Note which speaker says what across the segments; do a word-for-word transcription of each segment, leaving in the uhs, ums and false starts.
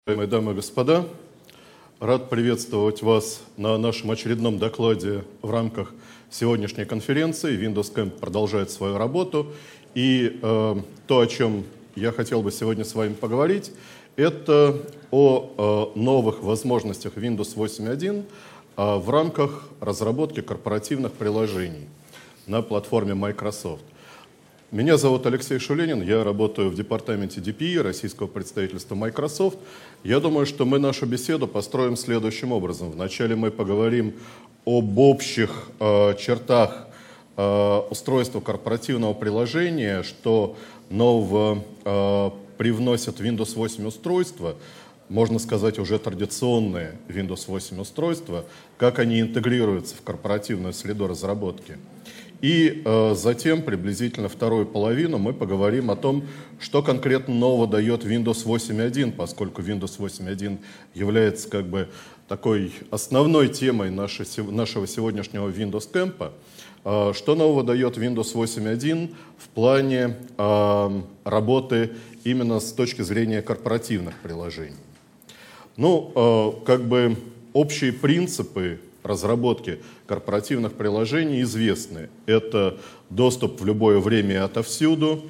Speaker 1: Уважаемые дамы и господа, рад приветствовать вас на нашем очередном докладе в рамках сегодняшней конференции. Windows Camp продолжает свою работу. И э, то, о чем я хотел бы сегодня с вами поговорить, это о э, новых возможностях Windows восемь точка один э, в рамках разработки корпоративных приложений на платформе Microsoft. Меня зовут Алексей Шулинин, я работаю в департаменте ди пи и российского представительства Microsoft. Я думаю, что мы нашу беседу построим следующим образом. Вначале мы поговорим об общих э, чертах э, устройства корпоративного приложения, что нового э, привносят Windows восемь устройства, можно сказать, уже традиционные Windows восемь устройства, как они интегрируются в корпоративную среду разработки. И э, затем, приблизительно вторую половину, мы поговорим о том, что конкретно нового дает Windows восемь точка один, поскольку Windows восемь точка один является как бы такой основной темой нашей, нашего сегодняшнего Windows Camp. Э, что нового дает Windows восемь точка один в плане э, работы именно с точки зрения корпоративных приложений? Ну, э, как бы общие принципы разработки корпоративных приложений известны. Это доступ в любое время и отовсюду.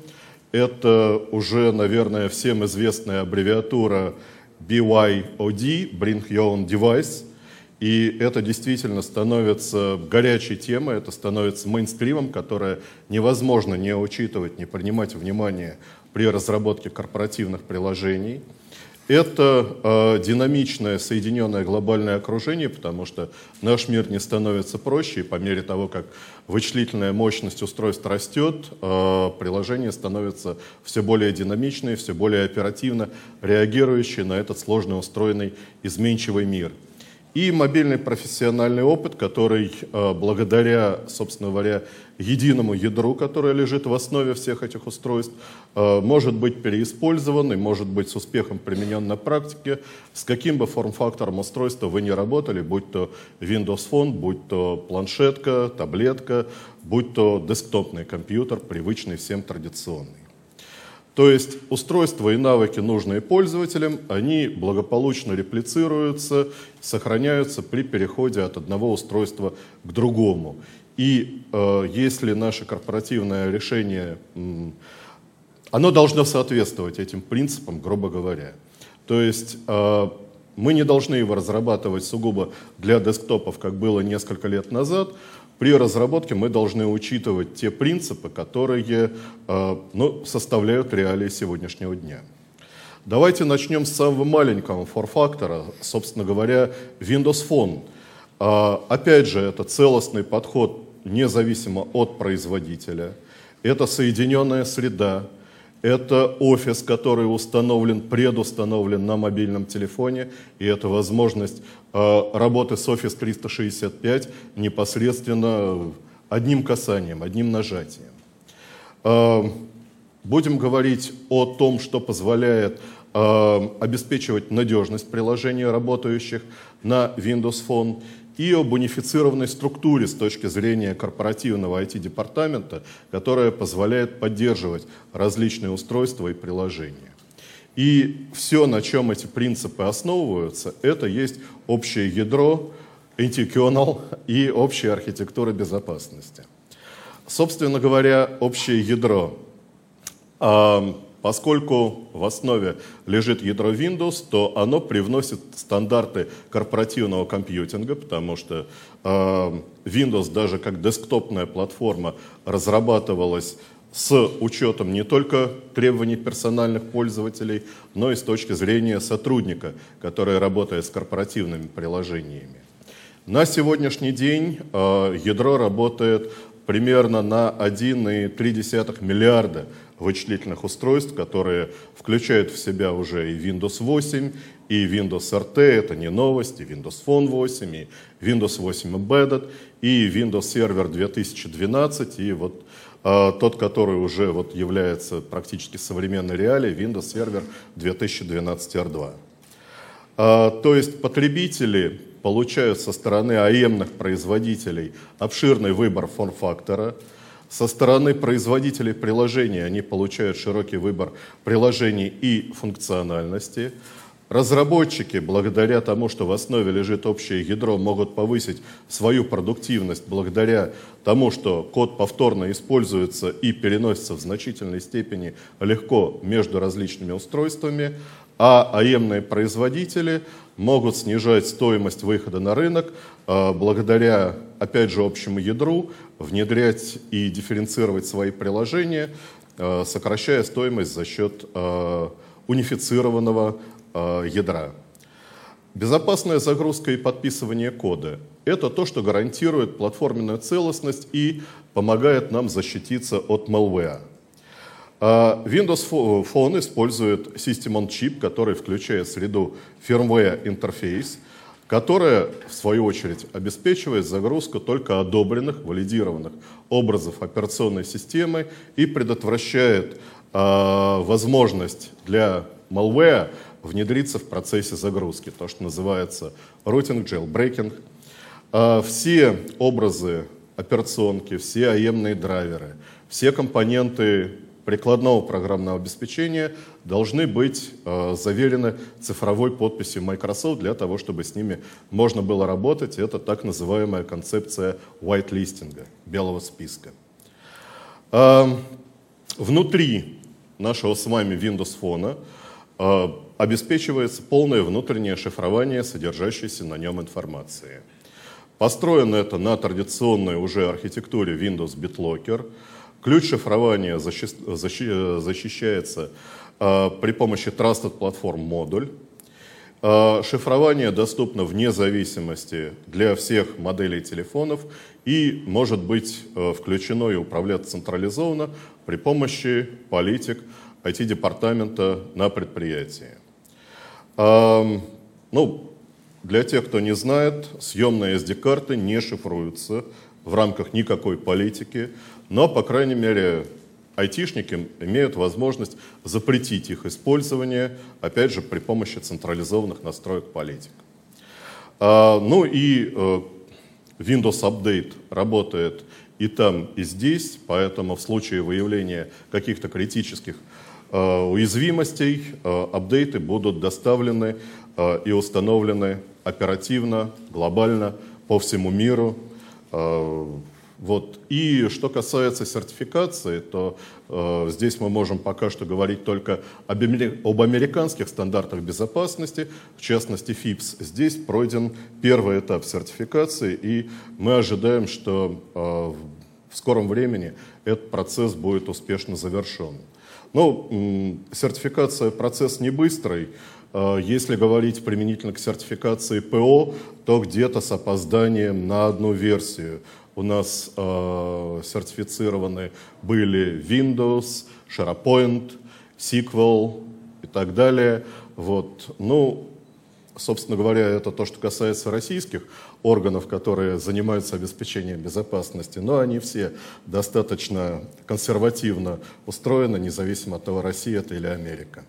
Speaker 1: Это уже, наверное, всем известная аббревиатура би уай о ди, Bring Your Own Device. И это действительно становится горячей темой, это становится мейнстримом, которое невозможно не учитывать, не принимать во внимание при разработке корпоративных приложений. Это э, динамичное соединенное глобальное окружение, потому что наш мир не становится проще, и по мере того, как вычислительная мощность устройств растет, э, приложения становятся все более динамичные, все более оперативно реагирующие на этот сложно устроенный изменчивый мир. И мобильный профессиональный опыт, который э, благодаря, собственно говоря, единому ядру, которое лежит в основе всех этих устройств, э, может быть переиспользован и может быть с успехом применен на практике, с каким бы форм-фактором устройства вы ни работали, будь то Windows Phone, будь то планшетка, таблетка, будь то десктопный компьютер, привычный всем традиционный. То есть устройства и навыки, нужные пользователям, они благополучно реплицируются, сохраняются при переходе от одного устройства к другому. И э, если наше корпоративное решение, э, оно должно соответствовать этим принципам, грубо говоря. То есть э, мы не должны его разрабатывать сугубо для десктопов, как было несколько лет назад. При разработке мы должны учитывать те принципы, которые э, ну, составляют реалии сегодняшнего дня. Давайте начнем с самого маленького форм-фактора, собственно говоря, Windows Phone. Э, опять же, это целостный подход независимо от производителя. Это соединенная среда. Это офис, который установлен, предустановлен на мобильном телефоне, и это возможность э, работы с Office триста шестьдесят пять непосредственно одним касанием, одним нажатием. Э, будем говорить о том, что позволяет э, обеспечивать надежность приложений, работающих на Windows Phone, и об унифицированной структуре с точки зрения корпоративного ай ти-департамента, которая позволяет поддерживать различные устройства и приложения. И все, на чем эти принципы основываются, это есть общее ядро, anti-kernel и общая архитектура безопасности. Собственно говоря, общее ядро. Поскольку в основе лежит ядро Windows, то оно привносит стандарты корпоративного компьютинга, потому что э, Windows даже как десктопная платформа разрабатывалась с учетом не только требований персональных пользователей, но и с точки зрения сотрудника, который работает с корпоративными приложениями. На сегодняшний день э, ядро работает примерно на один целых три десятых миллиарда вычислительных устройств, которые включают в себя уже и Windows восемь, и Windows эр ти, это не новость, и Windows Phone восемь, и Windows восемь Embedded, и Windows Server две тысячи двенадцать, и вот э, тот, который уже вот является практически современной реалией, Windows Server две тысячи двенадцать эр два. Э, то есть потребители получают со стороны эй и эм-ных производителей обширный выбор форм-фактора. Со стороны производителей приложений они получают широкий выбор приложений и функциональности. Разработчики, благодаря тому, что в основе лежит общее ядро, могут повысить свою продуктивность благодаря тому, что код повторно используется и переносится в значительной степени легко между различными устройствами, а эй эм-ные производители могут снижать стоимость выхода на рынок благодаря, опять же, общему ядру, внедрять и дифференцировать свои приложения, сокращая стоимость за счет унифицированного ядра. Безопасная загрузка и подписывание кода – это то, что гарантирует платформенную целостность и помогает нам защититься от malware. Windows Phone использует System on Chip, который включает в среду firmware интерфейс, которая, в свою очередь, обеспечивает загрузку только одобренных, валидированных образов операционной системы и предотвращает э, возможность для malware внедриться в процессе загрузки, то, что называется routing, jailbreaking. Э, все образы операционки, все эй эм-ные драйверы, все компоненты прикладного программного обеспечения должны быть э, заверены цифровой подписью Microsoft для того, чтобы с ними можно было работать. Это так называемая концепция whitelisting, белого списка. Э, внутри нашего с вами Windows Phone э, обеспечивается полное внутреннее шифрование содержащейся на нем информации. Построено это на традиционной уже архитектуре Windows BitLocker. Ключ шифрования защи, защи, защищается э, при помощи Trusted Platform модуль. Э, шифрование доступно вне зависимости для всех моделей телефонов и может быть э, включено и управляться централизованно при помощи политик ай ти-департамента на предприятии. Э, ну, для тех, кто не знает, съемные эс ди-карты не шифруются в рамках никакой политики, но, по крайней мере, айтишники имеют возможность запретить их использование, опять же, при помощи централизованных настроек политик. А, ну и э, Windows Update работает и там, и здесь, поэтому в случае выявления каких-то критических э, уязвимостей э, апдейты будут доставлены э, и установлены оперативно, глобально, по всему миру. Э, Вот. И что касается сертификации, то э, здесь мы можем пока что говорить только об, об американских стандартах безопасности, в частности фипс. Здесь пройден первый этап сертификации, и мы ожидаем, что э, в скором времени этот процесс будет успешно завершен. Но э, сертификация процесс не быстрый. Э, если говорить применительно к сертификации ПО, то где-то с опозданием на одну версию. У нас э, сертифицированы были Windows, SharePoint, сиквел и так далее. Вот. Ну, собственно говоря, это то, что касается российских органов, которые занимаются обеспечением безопасности. Но они все достаточно консервативно устроены, независимо от того, Россия это или Америка.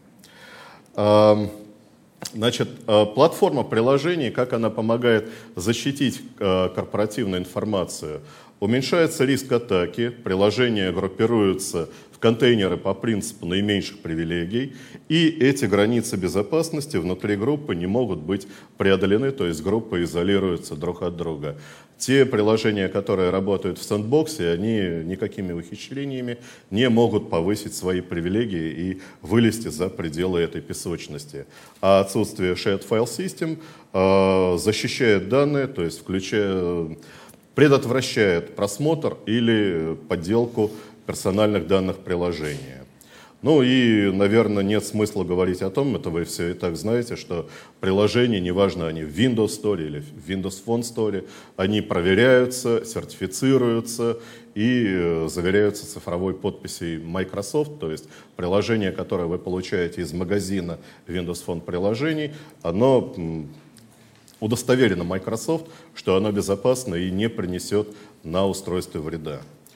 Speaker 1: Э, Значит, платформа приложений, как она помогает защитить корпоративную информацию. Уменьшается риск атаки, приложения группируются в контейнеры по принципу наименьших привилегий, и эти границы безопасности внутри группы не могут быть преодолены, то есть группы изолируются друг от друга. Те приложения, которые работают в сэндбоксе, они никакими ухищрениями не могут повысить свои привилегии и вылезти за пределы этой песочности. А отсутствие Shared File System э, защищает данные, то есть включая, предотвращает просмотр или подделку персональных данных приложения. Ну и, наверное, нет смысла говорить о том, это вы все и так знаете, что приложения, неважно, они в Windows Store или в Windows Phone Store, они проверяются, сертифицируются и заверяются цифровой подписью Microsoft, то есть приложение, которое вы получаете из магазина Windows Phone приложений, оно удостоверено Microsoft, что оно безопасно и не принесет на устройстве вреда.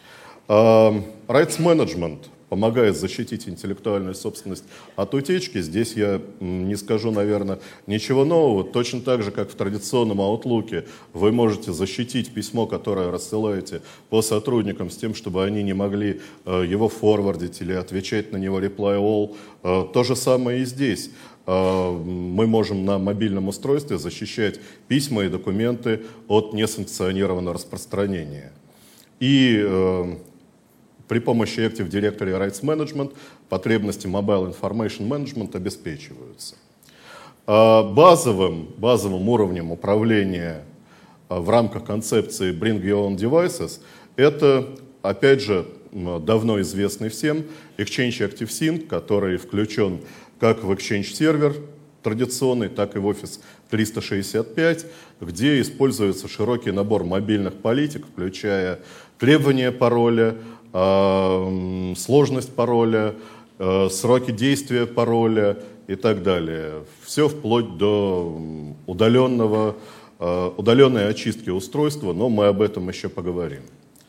Speaker 1: Rights Management помогает защитить интеллектуальную собственность от утечки. Здесь я не скажу, наверное, ничего нового. Точно так же, как в традиционном Outlook, вы можете защитить письмо, которое рассылаете по сотрудникам с тем, чтобы они не могли его форвардить или отвечать на него reply all. То же самое и здесь. мы можем на мобильном устройстве защищать письма и документы от несанкционированного распространения. И при помощи Active Directory Rights Management потребности Mobile Information Management обеспечиваются. Базовым, базовым уровнем управления в рамках концепции Bring Your Own Devices это, опять же, давно известный всем Exchange ActiveSync, который включен как в Exchange сервер традиционный, так и в Office триста шестьдесят пять, где используется широкий набор мобильных политик, включая требования пароля, сложность пароля, сроки действия пароля и так далее. Все вплоть до удаленного, удаленной очистки устройства, но мы об этом еще поговорим.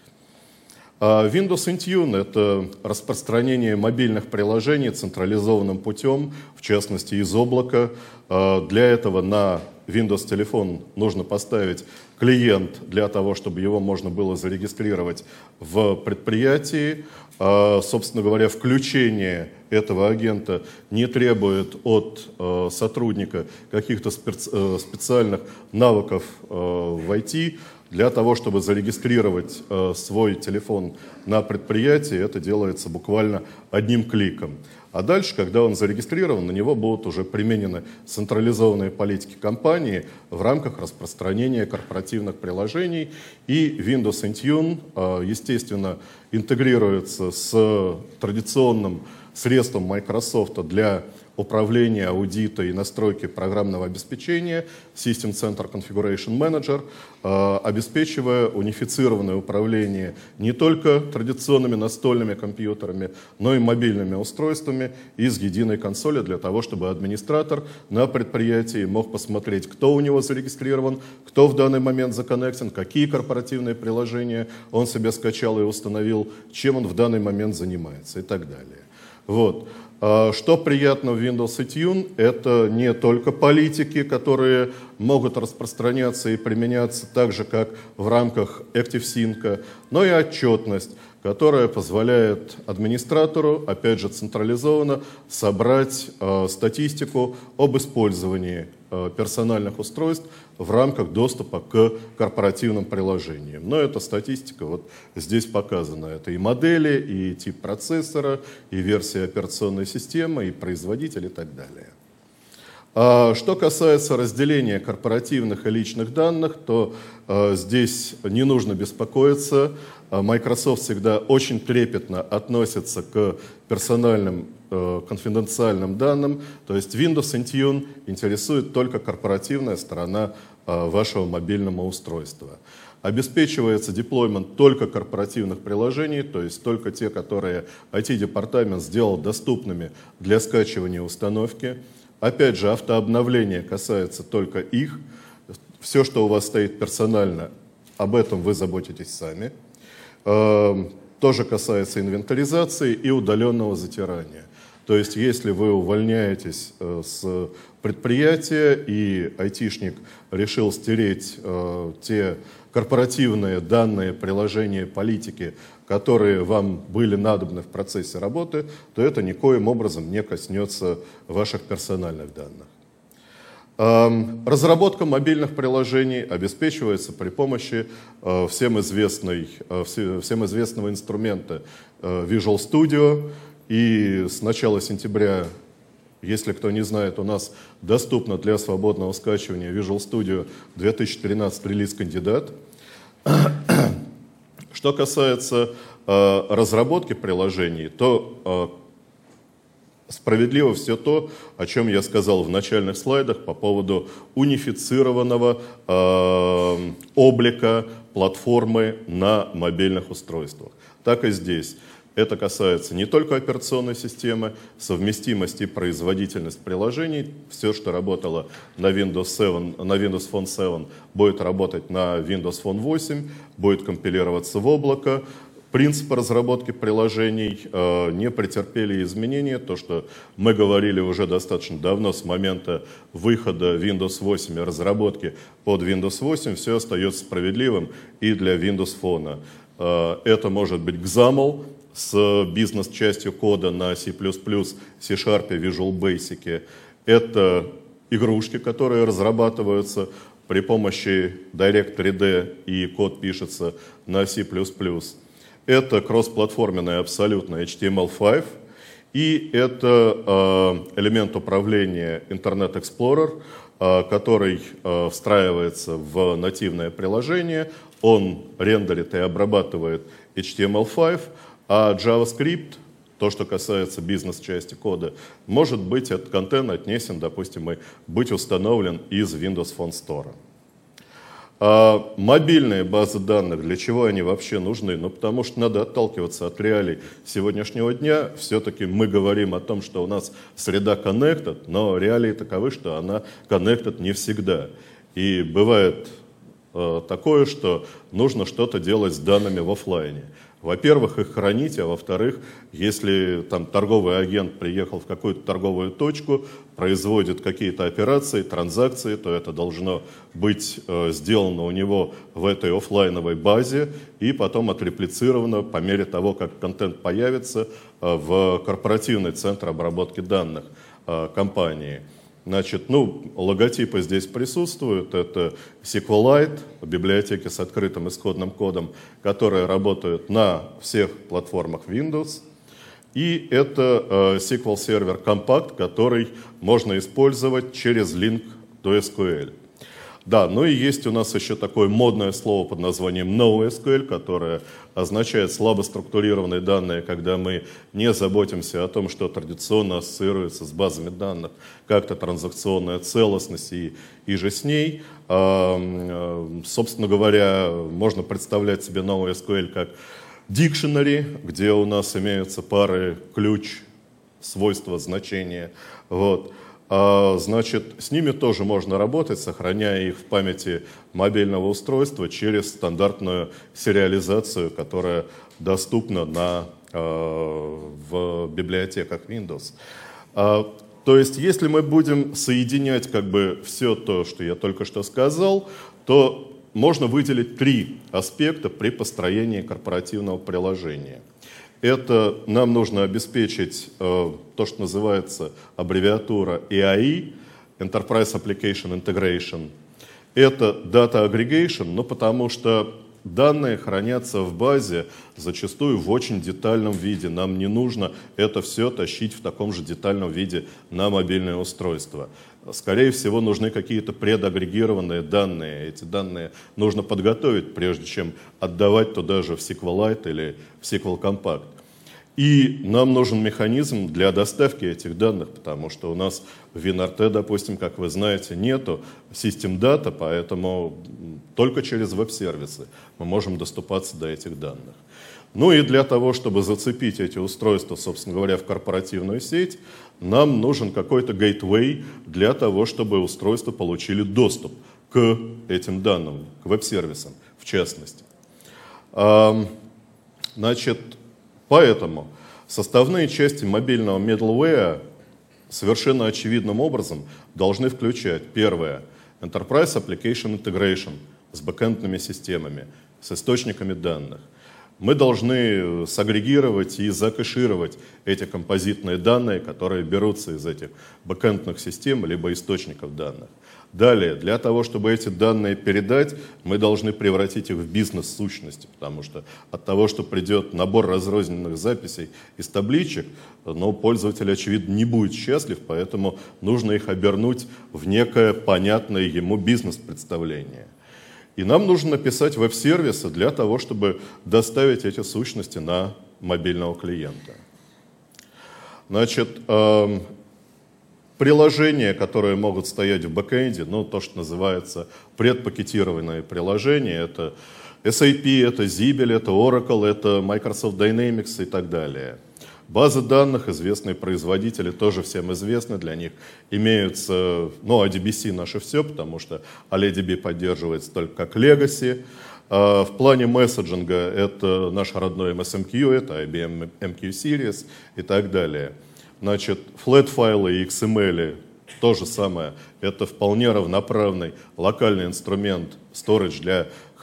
Speaker 1: Windows Intune — это распространение мобильных приложений централизованным путем, в частности из облака. Для этого на Windows телефон нужно поставить клиент для того, чтобы его можно было зарегистрировать в предприятии. Собственно говоря, включение этого агента не требует от сотрудника каких-то специальных навыков в ай ти. Для того, чтобы зарегистрировать э, свой телефон на предприятии, это делается буквально одним кликом. А дальше, когда он зарегистрирован, на него будут уже применены централизованные политики компании в рамках распространения корпоративных приложений. И Windows Intune, э, естественно, интегрируется с традиционным средством Microsoft для управления, аудита и настройки программного обеспечения System Center Configuration Manager, обеспечивая унифицированное управление не только традиционными настольными компьютерами, но и мобильными устройствами из единой консоли для того, чтобы администратор на предприятии мог посмотреть, кто у него зарегистрирован, кто в данный момент законнектен, какие корпоративные приложения он себе скачал и установил, чем он в данный момент занимается и так далее. Вот. Что приятно в Windows Intune, это не только политики, которые могут распространяться и применяться так же, как в рамках ActiveSync, но и отчетность, которая позволяет администратору, опять же централизованно, собрать э, статистику об использовании э, персональных устройств в рамках доступа к корпоративным приложениям. Но эта статистика вот здесь показана. Это и модели, и тип процессора, и версия операционной системы, и производитель и так далее. А что касается разделения корпоративных и личных данных, то э, здесь не нужно беспокоиться. Microsoft всегда очень трепетно относится к персональным э, конфиденциальным данным. То есть Windows Intune интересует только корпоративная сторона э, вашего мобильного устройства. Обеспечивается деплоймент только корпоративных приложений, то есть только те, которые ай ти-департамент сделал доступными для скачивания и установки. Опять же, автообновление касается только их. Все, что у вас стоит персонально, об этом вы заботитесь сами. Тоже касается инвентаризации и удаленного затирания. То есть, если вы увольняетесь с предприятия и айтишник решил стереть те корпоративные данные, приложения, политики, которые вам были надобны в процессе работы, то это никоим образом не коснется ваших персональных данных. Разработка мобильных приложений обеспечивается при помощи всем, известной, всем известного инструмента Visual Studio. И с начала сентября, если кто не знает, у нас доступно для свободного скачивания Visual Studio две тысячи тринадцать релиз-кандидат. Что касается разработки приложений, то справедливо все то, о чем я сказал в начальных слайдах по поводу унифицированного э, облика платформы на мобильных устройствах. Так и здесь. Это касается не только операционной системы, совместимости и производительность приложений. Все, что работало на Windows семь, на Windows Phone семь, будет работать на Windows Phone восемь, будет компилироваться в облако. Принципы разработки приложений э, не претерпели изменения. То, что мы говорили уже достаточно давно, с момента выхода Windows восемь и разработки под Windows восемь, все остается справедливым и для Windows Phone. Э, это может быть экзамл с бизнес-частью кода на C++, C-Sharp, Visual Basic. Это игрушки, которые разрабатываются при помощи Direct три дэ, и код пишется на си плюс плюс. Это кроссплатформенный абсолютно эйч ти эм эл пять, и это элемент управления Internet Explorer, который встраивается в нативное приложение. Он рендерит и обрабатывает эйч ти эм эл пять, а JavaScript, то, что касается бизнес-части кода, может быть этот контент отнесен, допустим, и быть установлен из Windows Phone Store. А мобильные базы данных, для чего они вообще нужны? Ну, потому что надо отталкиваться от реалий сегодняшнего дня. Все-таки мы говорим о том, что у нас среда connected, но реалии таковы, что она connected не всегда. И бывает э, такое, что нужно что-то делать с данными в офлайне. Во-первых, их хранить, а во-вторых, если там торговый агент приехал в какую-то торговую точку, производит какие-то операции, транзакции, то это должно быть э, сделано у него в этой офлайновой базе и потом отреплицировано по мере того, как контент появится э, в корпоративный центр обработки данных э, компании. Значит, ну, логотипы здесь присутствуют. Это SQLite, библиотеки с открытым исходным кодом, которые работают на всех платформах Windows. И это э, эс ку эль Server Compact, который можно использовать через link до эс ку эль. Да, ну и есть у нас еще такое модное слово под названием NoSQL, которое означает слабо структурированные данные, когда мы не заботимся о том, что традиционно ассоциируется с базами данных, как-то транзакционная целостность и, и же с ней. А, собственно говоря, можно представлять себе NoSQL как dictionary, где у нас имеются пары ключ, свойства, значения. Вот. А, значит, с ними тоже можно работать, сохраняя их в памяти мобильного устройства через стандартную сериализацию, которая доступна на, а, в библиотеках Windows. А, то есть, если мы будем соединять как бы все то, что я только что сказал, то можно выделить три аспекта при построении корпоративного приложения. Это нам нужно обеспечить э, то, что называется аббревиатура и эй ай, Enterprise Application Integration. Это Data Aggregation, но потому что данные хранятся в базе зачастую в очень детальном виде. Нам не нужно это все тащить в таком же детальном виде на мобильное устройство. Скорее всего, нужны какие-то предагрегированные данные. Эти данные нужно подготовить, прежде чем отдавать туда же в SQLite или в эс ку эль Compact. И нам нужен механизм для доставки этих данных, потому что у нас в WinRT, допустим, как вы знаете, нету System Data, поэтому только через веб-сервисы мы можем доступаться до этих данных. Ну и для того, чтобы зацепить эти устройства, собственно говоря, в корпоративную сеть, нам нужен какой-то гейтвей для того, чтобы устройства получили доступ к этим данным, к веб-сервисам в частности. Значит, поэтому составные части мобильного middleware совершенно очевидным образом должны включать, первое, Enterprise Application Integration с бэкэндными системами, с источниками данных. Мы должны сагрегировать и закэшировать эти композитные данные, которые берутся из этих бэкэндных систем либо источников данных. Далее, для того, чтобы эти данные передать, мы должны превратить их в бизнес-сущности, потому что от того, что придет набор разрозненных записей из табличек, но пользователь, очевидно, не будет счастлив, поэтому нужно их обернуть в некое понятное ему бизнес-представление. И нам нужно написать веб-сервисы для того, чтобы доставить эти сущности на мобильного клиента. Значит, э, приложения, которые могут стоять в бэкэнде, ну, то, что называется предпакетированные приложения, это эс эй пи, это Zibel, это Oracle, это Microsoft Dynamics и так далее. Базы данных, известные производители, тоже всем известны, для них имеются, ну, эй ди би си наше все, потому что эй эл ди би поддерживается только как Legacy. В плане месседжинга это наш родной эм эс эм кью, это ай би эм эм кью Series и так далее. Значит, флэт-файлы и икс эм эль то же самое, это вполне равноправный локальный инструмент storage для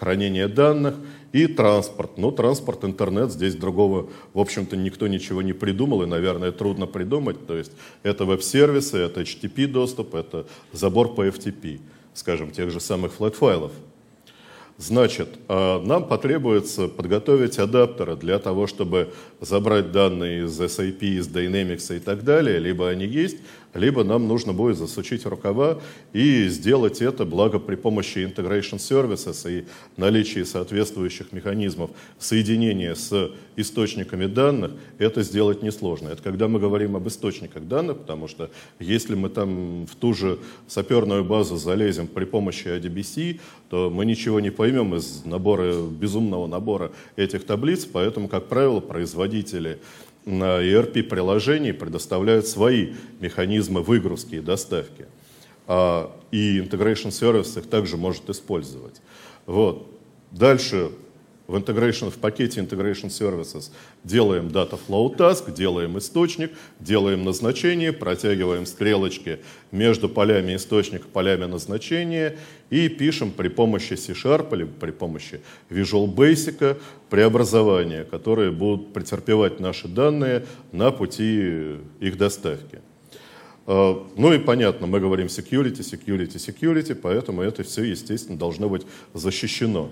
Speaker 1: хранение данных, и транспорт. Ну, транспорт, интернет, здесь другого, в общем-то, никто ничего не придумал, и, наверное, трудно придумать. То есть это веб-сервисы, это эйч ти ти пи доступ, это забор по эф ти пи, скажем, тех же самых флэт-файлов. Значит, нам потребуется подготовить адаптеры для того, чтобы забрать данные из эс эй пи, из Dynamics и так далее. Либо они есть, либо нам нужно будет засучить рукава и сделать это, благо при помощи Integration Services и наличии соответствующих механизмов соединения с источниками данных, это сделать несложно. Это когда мы говорим об источниках данных, потому что если мы там в ту же саперную базу залезем при помощи эй ди би си, то мы ничего не поймем из набора, безумного набора этих таблиц, поэтому, как правило, производители на и эр пи-приложений предоставляют свои механизмы выгрузки и доставки. А, и Integration Service их также может использовать. Вот. Дальше в, integration, в пакете Integration Services делаем Data Flow Task, делаем источник, делаем назначение, протягиваем стрелочки между полями источника, полями назначения и пишем при помощи C-Sharp или при помощи Visual Basic преобразования, которые будут претерпевать наши данные на пути их доставки. Ну и понятно, мы говорим security, security, security, поэтому это все, естественно, должно быть защищено.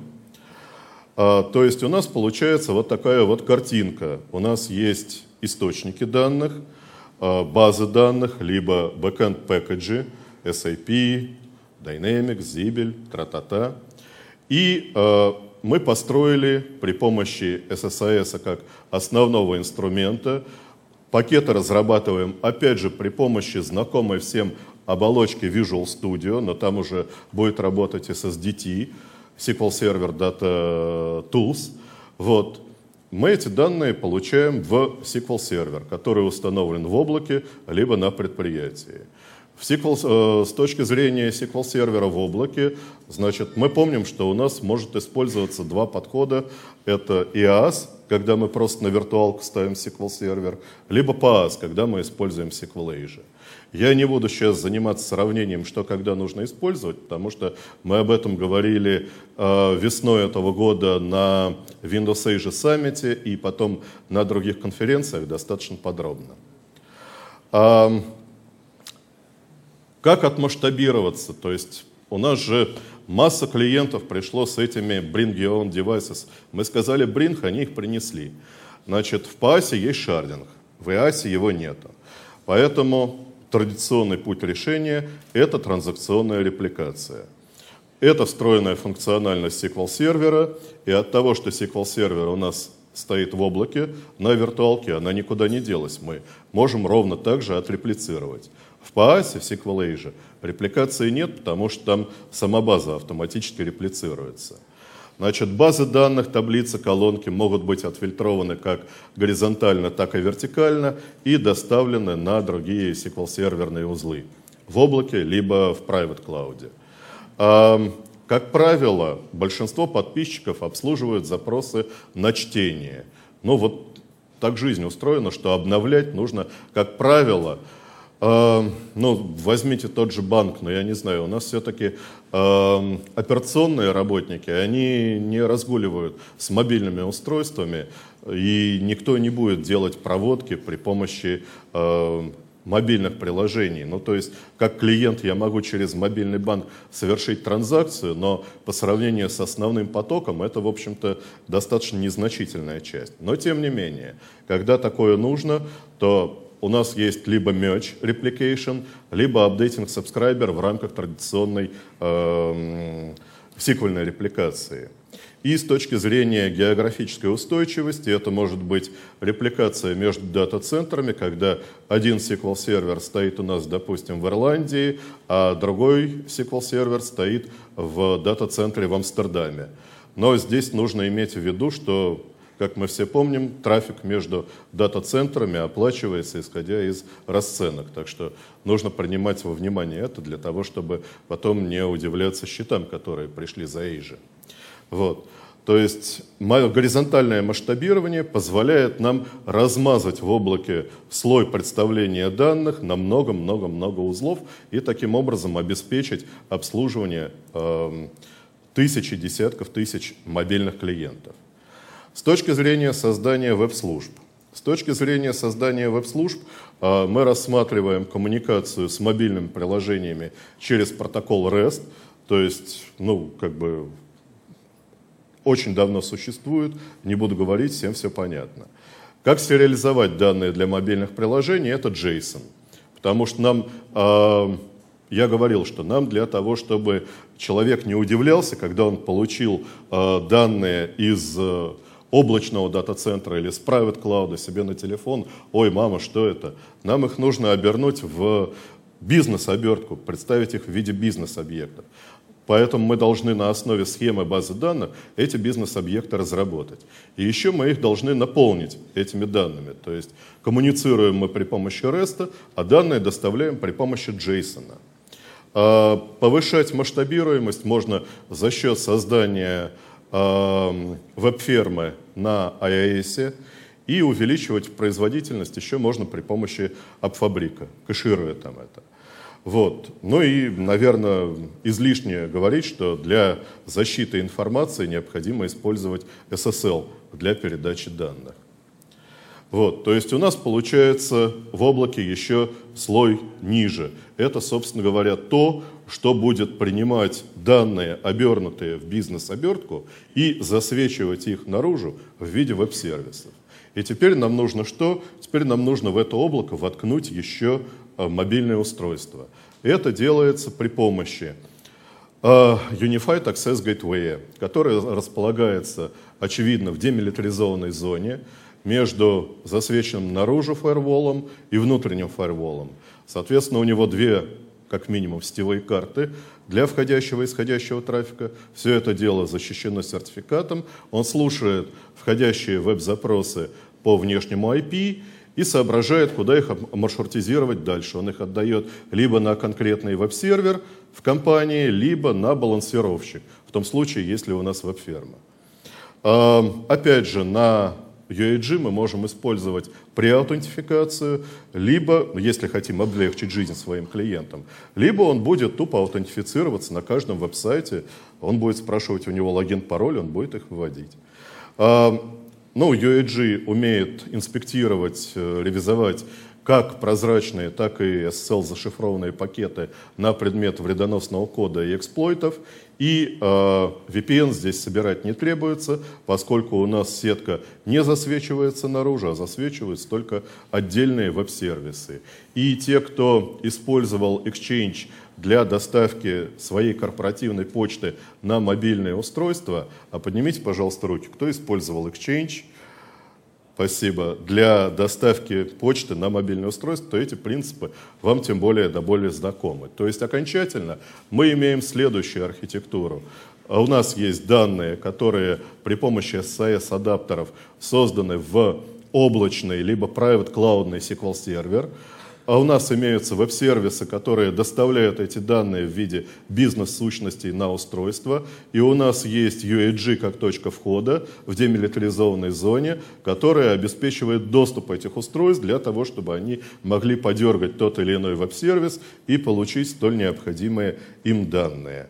Speaker 1: То есть у нас получается вот такая вот картинка. У нас есть источники данных, базы данных, либо backend пэкэджи, эс эй пи, Dynamics, Zibel, тра-та-та. И мы построили при помощи эс эс эй эс как основного инструмента. Пакеты разрабатываем, опять же, при помощи знакомой всем оболочки Visual Studio, но там уже будет работать эс эс ди ти, эс ку эль Server Data Tools. Вот. Мы эти данные получаем в эс ку эль Server, который установлен в облаке, либо на предприятии. В эс ку эль, с точки зрения эс ку эль сервера в облаке, значит, мы помним, что у нас может использоваться два подхода. Это и эй эй эс, когда мы просто на виртуалку ставим эс ку эль сервер, либо пи эй эс, когда мы используем эс ку эль Asia. Я не буду сейчас заниматься сравнением, что когда нужно использовать, потому что мы об этом говорили э, весной этого года на Windows Asia Summit и потом на других конференциях достаточно подробно. А, как отмасштабироваться? То есть у нас же масса клиентов пришло с этими Bring Your Own Devices. Мы сказали Bring, они их принесли. Значит, в пи эй эс есть шардинг, в и эй эс его нету. Поэтому традиционный путь решения – это транзакционная репликация. Это встроенная функциональность эс ку эль сервера, и от того, что эс ку эль сервер у нас стоит в облаке на виртуалке, она никуда не делась. Мы можем ровно так же отреплицировать. В пи эй эс, в эс ку эль Asia репликации нет, потому что там сама база автоматически реплицируется. Значит, базы данных, таблицы, колонки могут быть отфильтрованы как горизонтально, так и вертикально и доставлены на другие эс ку эль-серверные узлы в облаке, либо в private cloud. А, как правило, большинство подписчиков обслуживают запросы на чтение. Ну вот так жизнь устроена, что обновлять нужно, как правило, Uh, ну, возьмите тот же банк, но я не знаю, у нас все-таки uh, операционные работники, они не разгуливают с мобильными устройствами, и никто не будет делать проводки при помощи uh, мобильных приложений. Ну, то есть, как клиент я могу через мобильный банк совершить транзакцию, но по сравнению с основным потоком это, в общем-то, достаточно незначительная часть. Но, тем не менее, когда такое нужно, то у нас есть либо merge replication, либо updating subscriber в рамках традиционной э, сиквельной репликации. И с точки зрения географической устойчивости это может быть репликация между дата-центрами, когда один эс ку эль-сервер стоит у нас, допустим, в Ирландии, а другой эс ку эль-сервер стоит в дата-центре в Амстердаме. Но здесь нужно иметь в виду, что, как мы все помним, трафик между дата-центрами оплачивается, исходя из расценок. Так что нужно принимать во внимание это для того, чтобы потом не удивляться счетам, которые пришли за Asia. Вот. То есть горизонтальное масштабирование позволяет нам размазать в облаке слой представления данных на много-много-много узлов и таким образом обеспечить обслуживание э, тысячи, десятков тысяч мобильных клиентов. С точки зрения создания веб-служб. С точки зрения создания веб-служб мы рассматриваем коммуникацию с мобильными приложениями через протокол REST, то есть, ну, как бы, очень давно существует, не буду говорить, всем все понятно. Как сериализовать данные для мобильных приложений? Это JSON. Потому что нам, э, я говорил, что нам для того, чтобы человек не удивлялся, когда он получил э, данные из э, облачного дата-центра или с private cloud себе на телефон, ой, мама, что это? Нам их нужно обернуть в бизнес-обертку, представить их в виде бизнес-объектов. Поэтому мы должны на основе схемы базы данных эти бизнес-объекты разработать. И еще мы их должны наполнить этими данными. То есть коммуницируем мы при помощи REST, а данные доставляем при помощи JSON. Повышать масштабируемость можно за счет создания веб-фермы на iOS, и увеличивать производительность еще можно при помощи AppFabric, кэшируя там это. Вот. Ну и, наверное, излишне говорить, что для защиты информации необходимо использовать эс эс эл для передачи данных. Вот. То есть у нас получается в облаке еще слой ниже. Это, собственно говоря, то, что будет принимать данные, обернутые в бизнес-обертку, и засвечивать их наружу в виде веб-сервисов. И теперь нам нужно что? Теперь нам нужно в это облако воткнуть еще мобильное устройство. Это делается при помощи Unified Access Gateway, который располагается, очевидно, в демилитаризованной зоне между засвеченным наружу фаерволом и внутренним фаерволом. Соответственно, у него две, как минимум, сетевые карты для входящего и исходящего трафика. Все это дело защищено сертификатом. Он слушает входящие веб-запросы по внешнему ай пи и соображает, куда их маршрутизировать дальше. Он их отдает либо на конкретный веб-сервер в компании, либо на балансировщик, в том случае, если у нас веб-ферма. Опять же, на ю эй джи мы можем использовать преаутентификацию, либо, если хотим облегчить жизнь своим клиентам, либо он будет тупо аутентифицироваться на каждом веб-сайте, он будет спрашивать у него логин, пароль, он будет их выводить. Ну, ю эй джи умеет инспектировать, ревизовать как прозрачные, так и эс эс эл-зашифрованные пакеты на предмет вредоносного кода и эксплойтов. И э, ви пи эн здесь собирать не требуется, поскольку у нас сетка не засвечивается наружу, а засвечиваются только отдельные веб-сервисы. И те, кто использовал Exchange для доставки своей корпоративной почты на мобильные устройства, а поднимите, пожалуйста, руки, кто использовал Exchange, спасибо, для доставки почты на мобильное устройство, то эти принципы вам тем более да более знакомы. То есть окончательно мы имеем следующую архитектуру. У нас есть данные, которые при помощи эс эй эс-адаптеров созданы в облачный либо private cloud эс ку эль-сервер. А у нас имеются веб-сервисы, которые доставляют эти данные в виде бизнес-сущностей на устройство. И у нас есть ю эй джи как точка входа в демилитаризованной зоне, которая обеспечивает доступ этих устройств для того, чтобы они могли подергать тот или иной веб-сервис и получить столь необходимые им данные.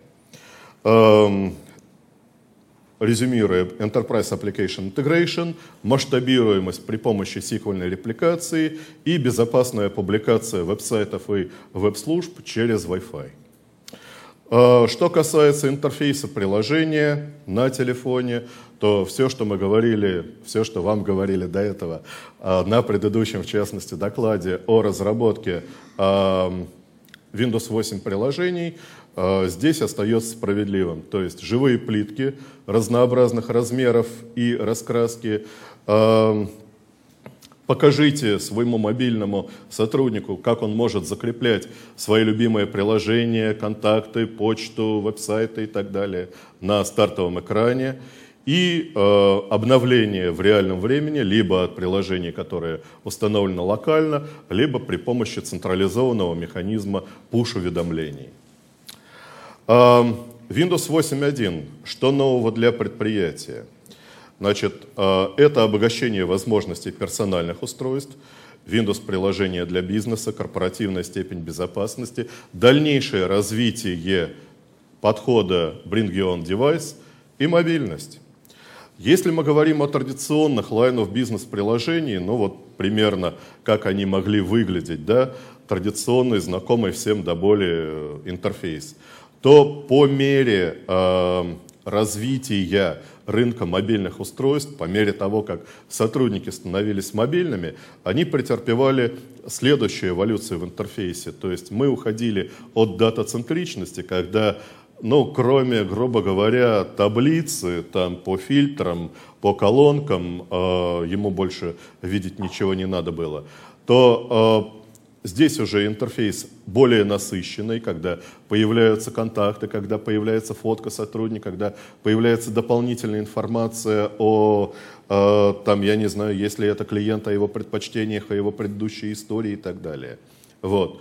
Speaker 1: Резюмируя, Enterprise Application Integration, масштабируемость при помощи сиквельной репликации и безопасная публикация веб-сайтов и веб-служб через Wi-Fi. Что касается интерфейса приложения на телефоне, то все, что мы говорили, все, что вам говорили до этого на предыдущем, в частности, докладе о разработке Windows восемь приложений, здесь остается справедливым. То есть живые плитки разнообразных размеров и раскраски. Покажите своему мобильному сотруднику, как он может закреплять свои любимые приложения, контакты, почту, веб-сайты и так далее на стартовом экране. И э, обновление в реальном времени либо от приложений, которые установлены локально, либо при помощи централизованного механизма push-уведомлений. Windows восемь точка один. Что нового для предприятия? Значит, это обогащение возможностей персональных устройств, Windows-приложения для бизнеса, корпоративная степень безопасности, дальнейшее развитие подхода Bring Your Own Device и мобильность. Если мы говорим о традиционных line of business приложениях, ну вот примерно как они могли выглядеть, да, традиционный, знакомый всем до боли интерфейс, то по мере э, развития рынка мобильных устройств, по мере того, как сотрудники становились мобильными, они претерпевали следующую эволюцию в интерфейсе. То есть мы уходили от дата-центричности, когда, ну, кроме, грубо говоря, таблицы там, по фильтрам, по колонкам, э, ему больше видеть ничего не надо было, то э, здесь уже интерфейс более насыщенный, когда появляются контакты, когда появляется фотка сотрудника, когда появляется дополнительная информация о, э, там, я не знаю, если это клиент, о его предпочтениях, о его предыдущей истории и так далее. Вот.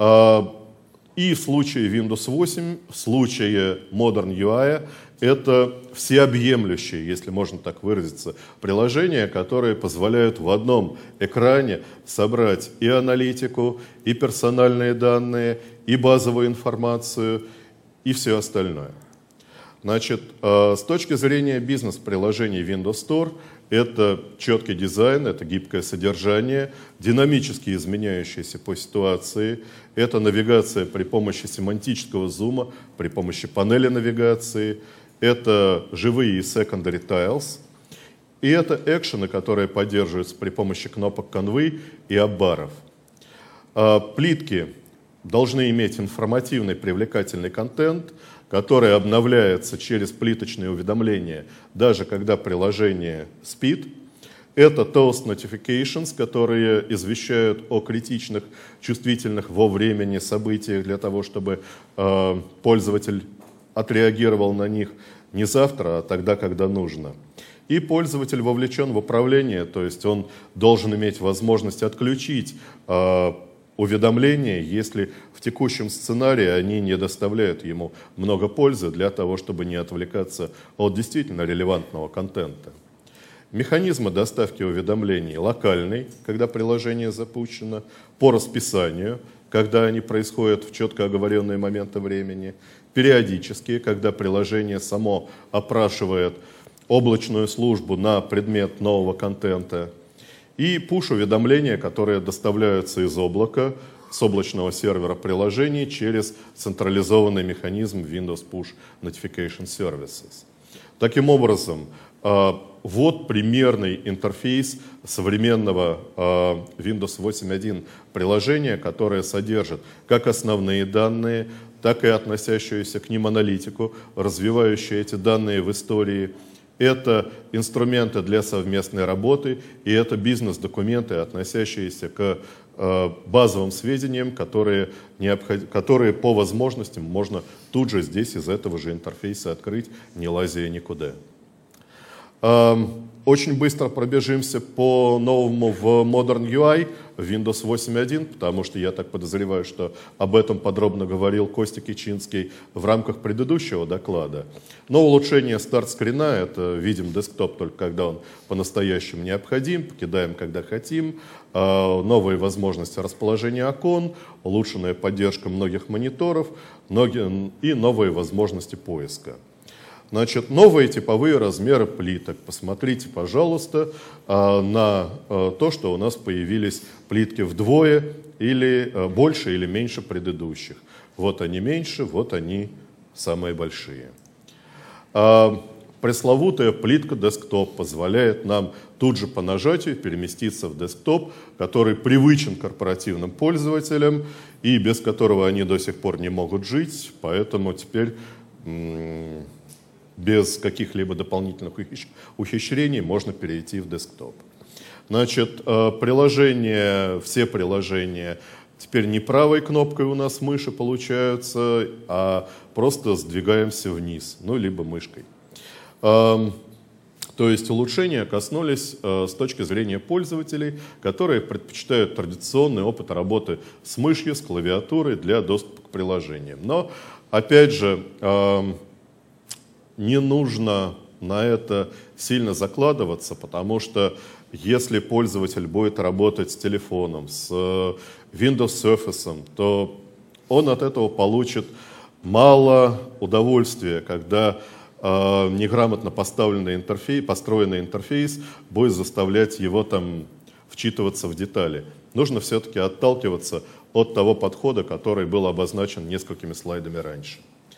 Speaker 1: И в случае Windows восемь, в случае Modern ю ай, это всеобъемлющие, если можно так выразиться, приложения, которые позволяют в одном экране собрать и аналитику, и персональные данные, и базовую информацию, и все остальное. Значит, с точки зрения бизнес-приложений Windows Store, это четкий дизайн, это гибкое содержание, динамически изменяющееся по ситуации, это навигация при помощи семантического зума, при помощи панели навигации, это живые и secondary tiles, и это экшены, которые поддерживаются при помощи кнопок Convey и аббаров. Плитки должны иметь информативный, привлекательный контент, который обновляется через плиточные уведомления, даже когда приложение спит. Это Toast Notifications, которые извещают о критичных, чувствительных во времени событиях для того, чтобы э, пользователь отреагировал на них не завтра, а тогда, когда нужно. И пользователь вовлечен в управление, то есть он должен иметь возможность отключить э, уведомления, если в текущем сценарии они не доставляют ему много пользы для того, чтобы не отвлекаться от действительно релевантного контента. Механизмы доставки уведомлений локальный, когда приложение запущено, по расписанию, когда они происходят в четко оговоренные моменты времени, периодические, когда приложение само опрашивает облачную службу на предмет нового контента, и push-уведомления, которые доставляются из облака, с облачного сервера приложений через централизованный механизм Windows Push Notification Services. Таким образом, вот примерный интерфейс современного Windows восемь точка один приложения, которое содержит как основные данные, так и относящуюся к ним аналитику, развивающую эти данные в истории. Это инструменты для совместной работы, и это бизнес-документы, относящиеся к э, базовым сведениям, которые, необход... которые по возможностям можно тут же здесь из этого же интерфейса открыть, не лазя никуда. Э, очень быстро пробежимся по новому в Modern ю ай в Windows восемь точка один, потому что я так подозреваю, что об этом подробно говорил Костя Кичинский в рамках предыдущего доклада. Но улучшение старт-скрина, это видим десктоп только когда он по-настоящему необходим, покидаем когда хотим, новые возможности расположения окон, улучшенная поддержка многих мониторов и новые возможности поиска. Значит, новые типовые размеры плиток. Посмотрите, пожалуйста, на то, что у нас появились плитки вдвое или больше или меньше предыдущих. Вот они меньше, вот они самые большие. Пресловутая плитка десктоп позволяет нам тут же по нажатию переместиться в десктоп, который привычен корпоративным пользователям и без которого они до сих пор не могут жить, поэтому теперь без каких-либо дополнительных ухищрений можно перейти в десктоп. Значит, приложения, все приложения теперь не правой кнопкой у нас мыши получаются, а просто сдвигаемся вниз, ну, либо мышкой. То есть улучшения коснулись с точки зрения пользователей, которые предпочитают традиционный опыт работы с мышью, с клавиатурой для доступа к приложениям. Но, опять же, не нужно на это сильно закладываться, потому что если пользователь будет работать с телефоном, с Windows Surface, то он от этого получит мало удовольствия, когда э, неграмотно поставленный интерфейс, построенный интерфейс будет заставлять его там вчитываться в детали. Нужно все-таки отталкиваться от того подхода, который был обозначен несколькими слайдами раньше.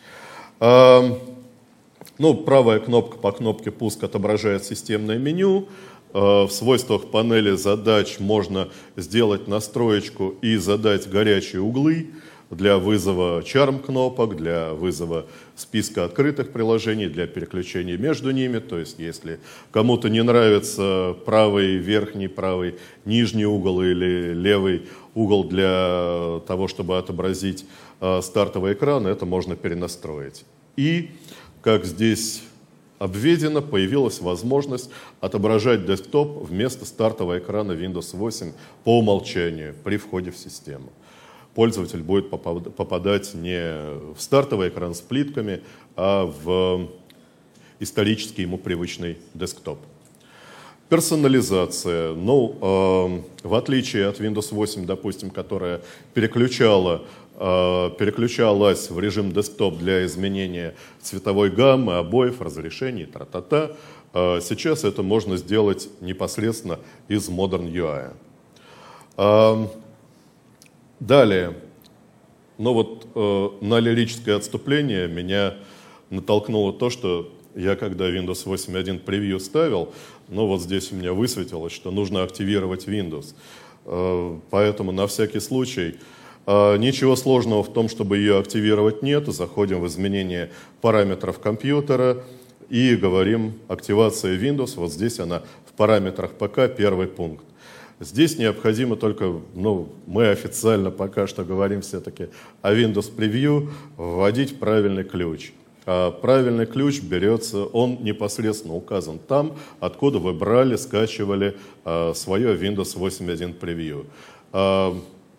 Speaker 1: Э, ну, правая кнопка по кнопке «Пуск» отображает системное меню. В свойствах панели задач можно сделать настроечку и задать горячие углы для вызова чарм-кнопок, для вызова списка открытых приложений, для переключения между ними. То есть если кому-то не нравится правый верхний, правый нижний угол или левый угол для того, чтобы отобразить стартовый экран, это можно перенастроить. И, как здесь обведено, появилась возможность отображать десктоп вместо стартового экрана Windows восемь по умолчанию при входе в систему. Пользователь будет попадать не в стартовый экран с плитками, а в исторически ему привычный десктоп. Персонализация. Ну, э, в отличие от Windows восемь, допустим, которая переключала переключалась в режим десктоп для изменения цветовой гаммы, обоев, разрешений, тра-та-та. Сейчас это можно сделать непосредственно из Modern ю ай. Далее, ну вот на лирическое отступление меня натолкнуло то, что я когда Windows восемь точка один превью ставил, ну вот здесь у меня высветилось, что нужно активировать Windows. Поэтому на всякий случай ничего сложного в том, чтобы ее активировать, нет. Заходим в изменение параметров компьютера и говорим «Активация Windows». Вот здесь она в параметрах ПК, первый пункт. Здесь необходимо только, ну, мы официально пока что говорим все-таки о Windows Preview, вводить правильный ключ. А правильный ключ берется, он непосредственно указан там, откуда вы брали, скачивали а, свое Windows восемь точка один Preview. А,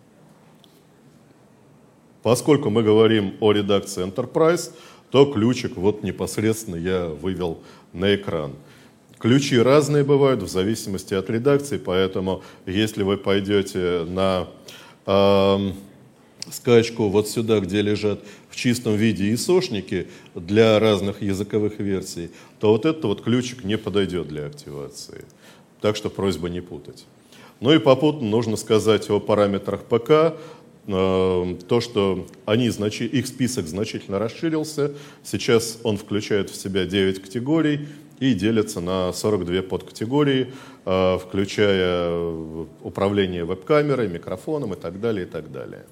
Speaker 1: Поскольку мы говорим о редакции Enterprise, то ключик вот непосредственно я вывел на экран. Ключи разные бывают в зависимости от редакции, поэтому если вы пойдете на э, скачку вот сюда, где лежат в чистом виде исошники для разных языковых версий, то вот этот вот ключик не подойдет для активации. Так что просьба не путать. Ну и попутно нужно сказать о параметрах ПК. То, что они, их список значительно расширился. Сейчас он включает в себя девять категорий и делится на сорок две подкатегории, включая управление веб-камерой, микрофоном и так далее, и так далее.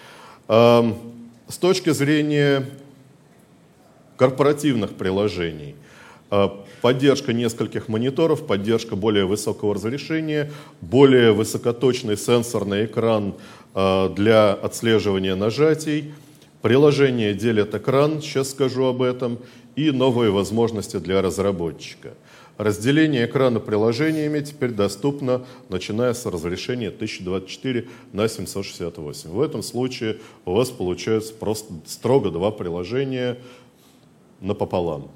Speaker 1: С точки зрения корпоративных приложений, поддержка нескольких мониторов, поддержка более высокого разрешения, более высокоточный сенсорный экран для отслеживания нажатий, приложение делит экран, сейчас скажу об этом, и новые возможности для разработчика. Разделение экрана приложениями теперь доступно, начиная с разрешения тысяча двадцать четыре на семьсот шестьдесят восемь. В этом случае у вас получается просто строго два приложения напополам.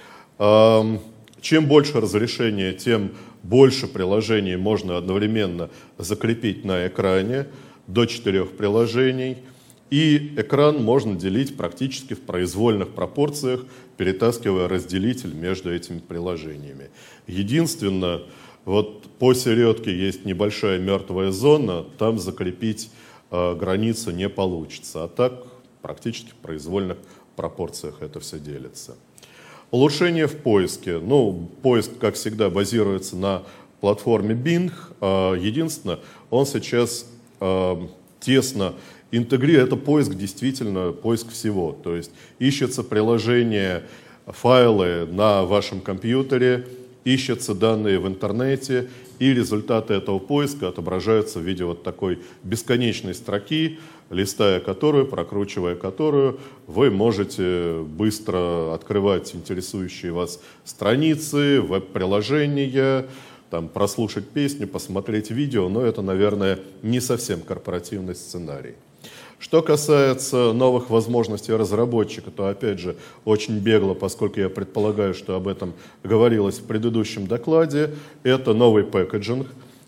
Speaker 1: Чем больше разрешение, тем больше приложений можно одновременно закрепить на экране, до четырех приложений. И экран можно делить практически в произвольных пропорциях, перетаскивая разделитель между этими приложениями. Единственное, вот по середке есть небольшая мертвая зона, там закрепить э, границу не получится. А так практически в произвольных пропорциях это все делится. Улучшение в поиске. Ну, поиск, как всегда, базируется на платформе Bing. Единственное, он сейчас э, тесно интегрирует. Это поиск действительно, поиск всего. То есть ищется приложение, файлы на вашем компьютере, ищутся данные в интернете, и результаты этого поиска отображаются в виде вот такой бесконечной строки, листая которую, прокручивая которую, вы можете быстро открывать интересующие вас страницы, веб-приложения, там, прослушать песню, посмотреть видео, но это, наверное, не совсем корпоративный сценарий. Что касается новых возможностей разработчика, то, опять же, очень бегло, поскольку я предполагаю, что об этом говорилось в предыдущем докладе, это новый пэкэджинг.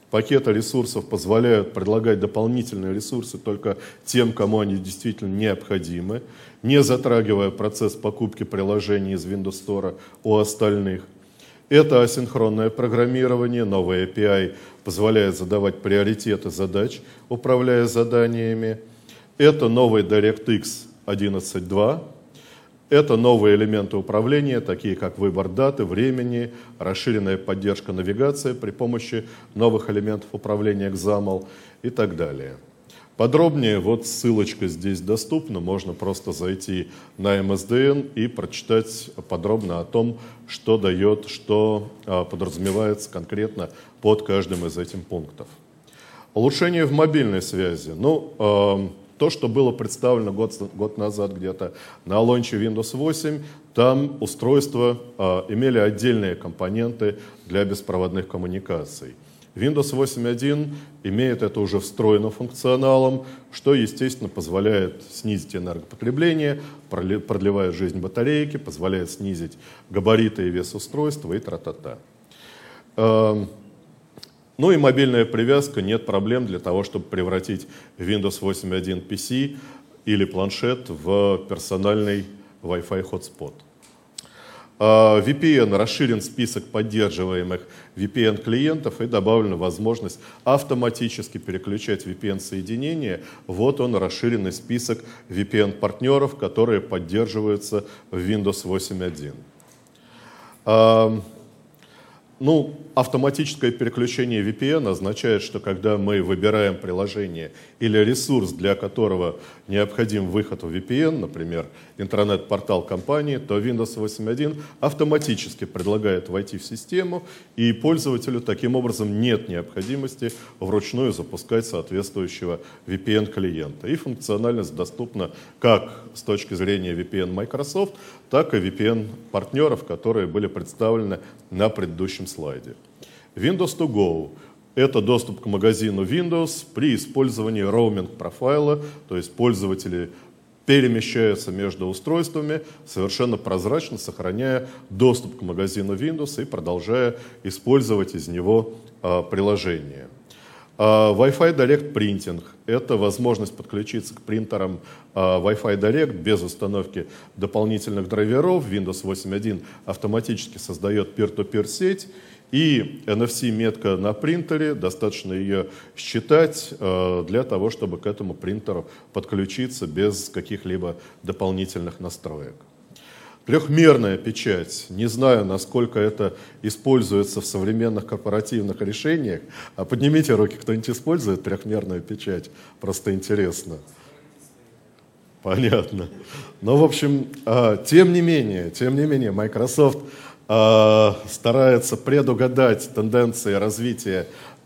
Speaker 1: Пакеты ресурсов позволяют предлагать дополнительные ресурсы только тем, кому они действительно необходимы, не затрагивая процесс покупки приложений из Windows Store у остальных. Это асинхронное программирование, новый эй пи ай позволяет задавать приоритеты задач, управляя заданиями. Это новый DirectX одиннадцать точка два. Это новые элементы управления, такие как выбор даты, времени, расширенная поддержка навигации при помощи новых элементов управления экзамл и так далее. Подробнее, вот ссылочка здесь доступна, можно просто зайти на эм эс дэ эн и прочитать подробно о том, что дает, что подразумевается конкретно под каждым из этих пунктов. Улучшение в мобильной связи. Ну, то, что было представлено год, год назад где-то на лонче Windows восемь, там устройства а, имели отдельные компоненты для беспроводных коммуникаций. Windows восемь точка один имеет это уже встроенным функционалом, что, естественно, позволяет снизить энергопотребление, продлевая жизнь батарейки, позволяет снизить габариты и вес устройства и тра-та-та. Ну и мобильная привязка, нет проблем для того, чтобы превратить Windows восемь точка один пи си или планшет в персональный Wi-Fi hotspot. ви пи эн расширен список поддерживаемых ви пи эн-клиентов и добавлена возможность автоматически переключать ви пи эн-соединения. Вот он, расширенный список ви пи эн-партнеров, которые поддерживаются в Windows восемь точка один. Ну, автоматическое переключение ви пи эн означает, что когда мы выбираем приложение или ресурс, для которого необходим выход в ви пи эн, например, интернет-портал компании, то Windows восемь точка один автоматически предлагает войти в систему, и пользователю таким образом нет необходимости вручную запускать соответствующего ви пи эн-клиента. И функциональность доступна как с точки зрения ви пи эн Microsoft, так и ви пи эн-партнеров, которые были представлены на предыдущем слайде. Windows to Go – это доступ к магазину Windows при использовании роуминг-профайла, то есть пользователи перемещаются между устройствами совершенно прозрачно, сохраняя доступ к магазину Windows и продолжая использовать из него а, приложение. А, Wi-Fi Direct Printing – это возможность подключиться к принтерам а, Wi-Fi Direct без установки дополнительных драйверов. Windows восемь точка один автоматически создает peer-to-peer сеть, и эн эф си-метка на принтере, достаточно ее считать э, для того, чтобы к этому принтеру подключиться без каких-либо дополнительных настроек. Трехмерная печать. Не знаю, насколько это используется в современных корпоративных решениях. А поднимите руки, кто-нибудь использует трехмерную печать. Просто интересно. Понятно. Но, в общем, э, тем не менее, тем не менее, Microsoft старается предугадать тенденции развития,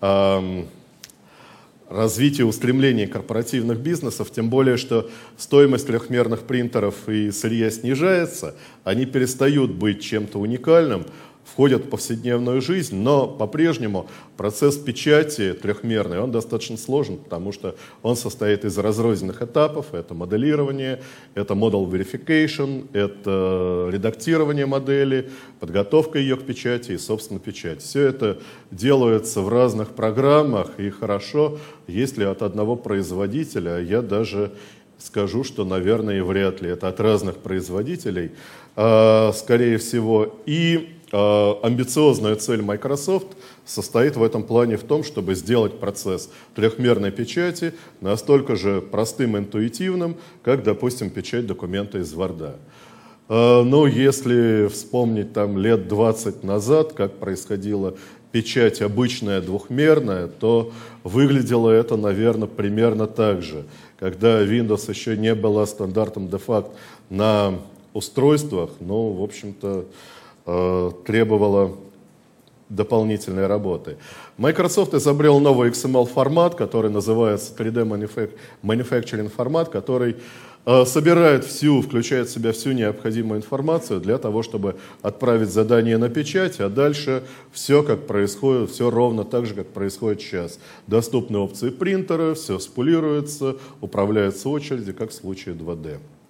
Speaker 1: развития устремлений корпоративных бизнесов, тем более, что стоимость трехмерных принтеров и сырья снижается, они перестают быть чем-то уникальным, входят в повседневную жизнь, но по-прежнему процесс печати трехмерный, он достаточно сложен, потому что он состоит из разрозненных этапов. Это моделирование, это model verification, это редактирование модели, подготовка ее к печати и, собственно, печать. Все это делается в разных программах, и хорошо, если от одного производителя. Я даже скажу, что, наверное, вряд ли это от разных производителей, скорее всего. И амбициозная цель Microsoft состоит в этом плане в том, чтобы сделать процесс трехмерной печати настолько же простым и интуитивным, как, допустим, печать документа из Word. Ну, если вспомнить там лет двадцать назад, как происходила печать обычная двухмерная, то выглядело это, наверное, примерно так же. Когда Windows еще не была стандартом де-факто на устройствах, ну, в общем-то, требовала дополнительной работы. Microsoft изобрел новый икс эм эл-формат, который называется три дэ Manufacturing формат, который э, собирает всю, включает в себя всю необходимую информацию для того, чтобы отправить задание на печать, а дальше все как происходит, все ровно так же, как происходит сейчас. Доступны опции принтера, все спулируется, управляются очереди, как в случае два дэ.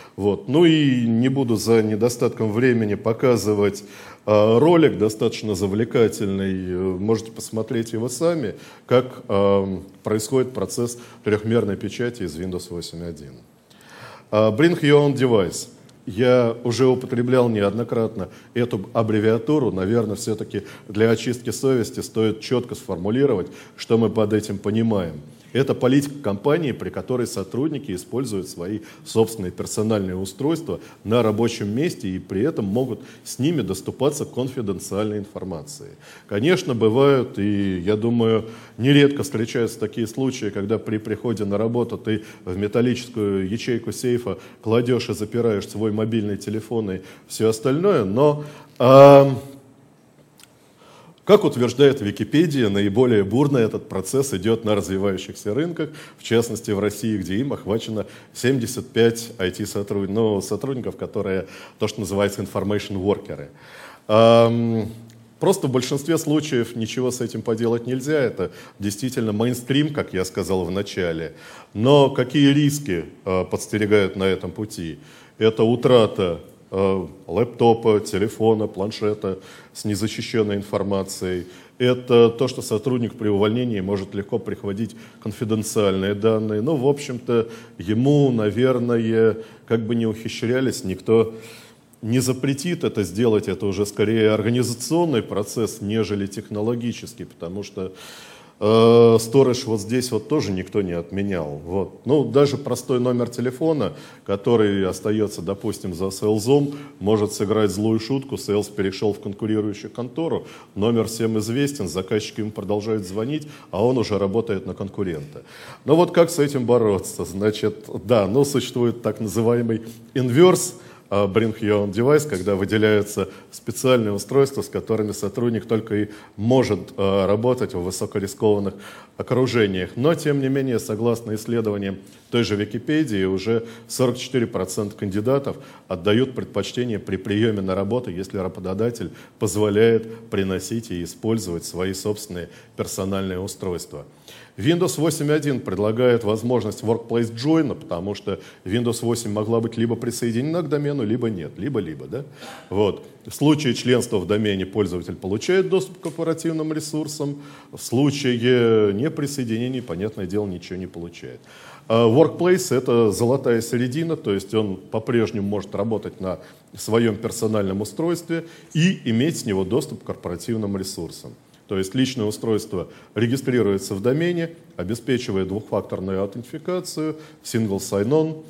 Speaker 1: Вот. Ну и не буду за недостатком времени показывать э, ролик, достаточно завлекательный. Можете посмотреть его сами, как э, происходит процесс трехмерной печати из Windows восемь точка один. Uh, bring your own device. Я уже употреблял неоднократно эту аббревиатуру. Наверное, все-таки для очистки совести стоит четко сформулировать, что мы под этим понимаем. Это политика компании, при которой сотрудники используют свои собственные персональные устройства на рабочем месте и при этом могут с ними доступаться к конфиденциальной информации. Конечно, бывают, и я думаю, нередко встречаются такие случаи, когда при приходе на работу ты в металлическую ячейку сейфа кладешь и запираешь свой мобильный телефон и все остальное, но... Э, Как утверждает Википедия, наиболее бурно этот процесс идет на развивающихся рынках, в частности в России, где им охвачено семьдесят пять ай ти-сотрудников, ну, сотрудников, которые то, что называется information workers. Просто в большинстве случаев ничего с этим поделать нельзя, это действительно мейнстрим, как я сказал в начале. Но какие риски подстерегают на этом пути? Это утрата лэптопа, телефона, планшета с незащищенной информацией. Это то, что сотрудник при увольнении может легко прихватить конфиденциальные данные. Ну, в общем-то, ему, наверное, как бы не ухищрялись, никто не запретит это сделать. Это уже скорее организационный процесс, нежели технологический, потому что сторож вот здесь вот тоже никто не отменял. Вот. Ну, даже простой номер телефона, который остается, допустим, за сейлзом, может сыграть злую шутку. Сейлз перешел в конкурирующую контору, номер всем известен, заказчики ему продолжают звонить, а он уже работает на конкурента. Но вот как с этим бороться? Значит, да, ну, существует так называемый инверс, Bring your own device, когда выделяются специальные устройства, с которыми сотрудник только и может э, работать в высокорискованных окружениях. Но, тем не менее, согласно исследованиям той же Википедии, уже сорок четыре процента кандидатов отдают предпочтение при приеме на работу, если работодатель позволяет приносить и использовать свои собственные персональные устройства. Windows восемь точка один предлагает возможность Workplace Join, потому что Windows восемь могла быть либо присоединена к домену, либо нет, либо-либо. Да? Вот. В случае членства в домене пользователь получает доступ к корпоративным ресурсам, в случае неприсоединения, понятное дело, ничего не получает. Workplace — это золотая середина, то есть он по-прежнему может работать на своем персональном устройстве и иметь с него доступ к корпоративным ресурсам. То есть личное устройство регистрируется в домене, обеспечивая двухфакторную аутентификацию, single sign-on,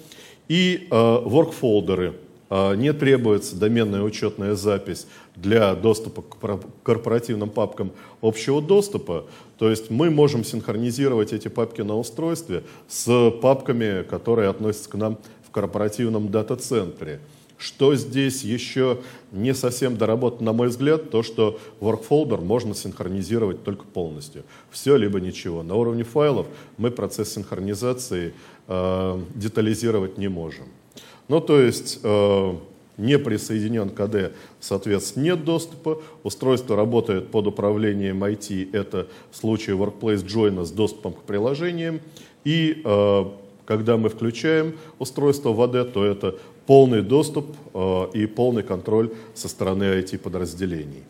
Speaker 1: и э, work-фолдеры. Э, не требуется доменная учетная запись для доступа к корпоративным папкам общего доступа. То есть мы можем синхронизировать эти папки на устройстве с папками, которые относятся к нам в корпоративном дата-центре. Что здесь еще не совсем доработано, на мой взгляд, то, что work-folder можно синхронизировать только полностью. Все либо ничего. На уровне файлов мы процесс синхронизации э, детализировать не можем. Ну, то есть э, не присоединен ка дэ, соответственно, нет доступа. Устройство работает под управлением ай ти, это в случае Workplace Join с доступом к приложениям. И э, когда мы включаем устройство в эй ди, то это полный доступ э, и полный контроль со стороны ай ти-подразделений.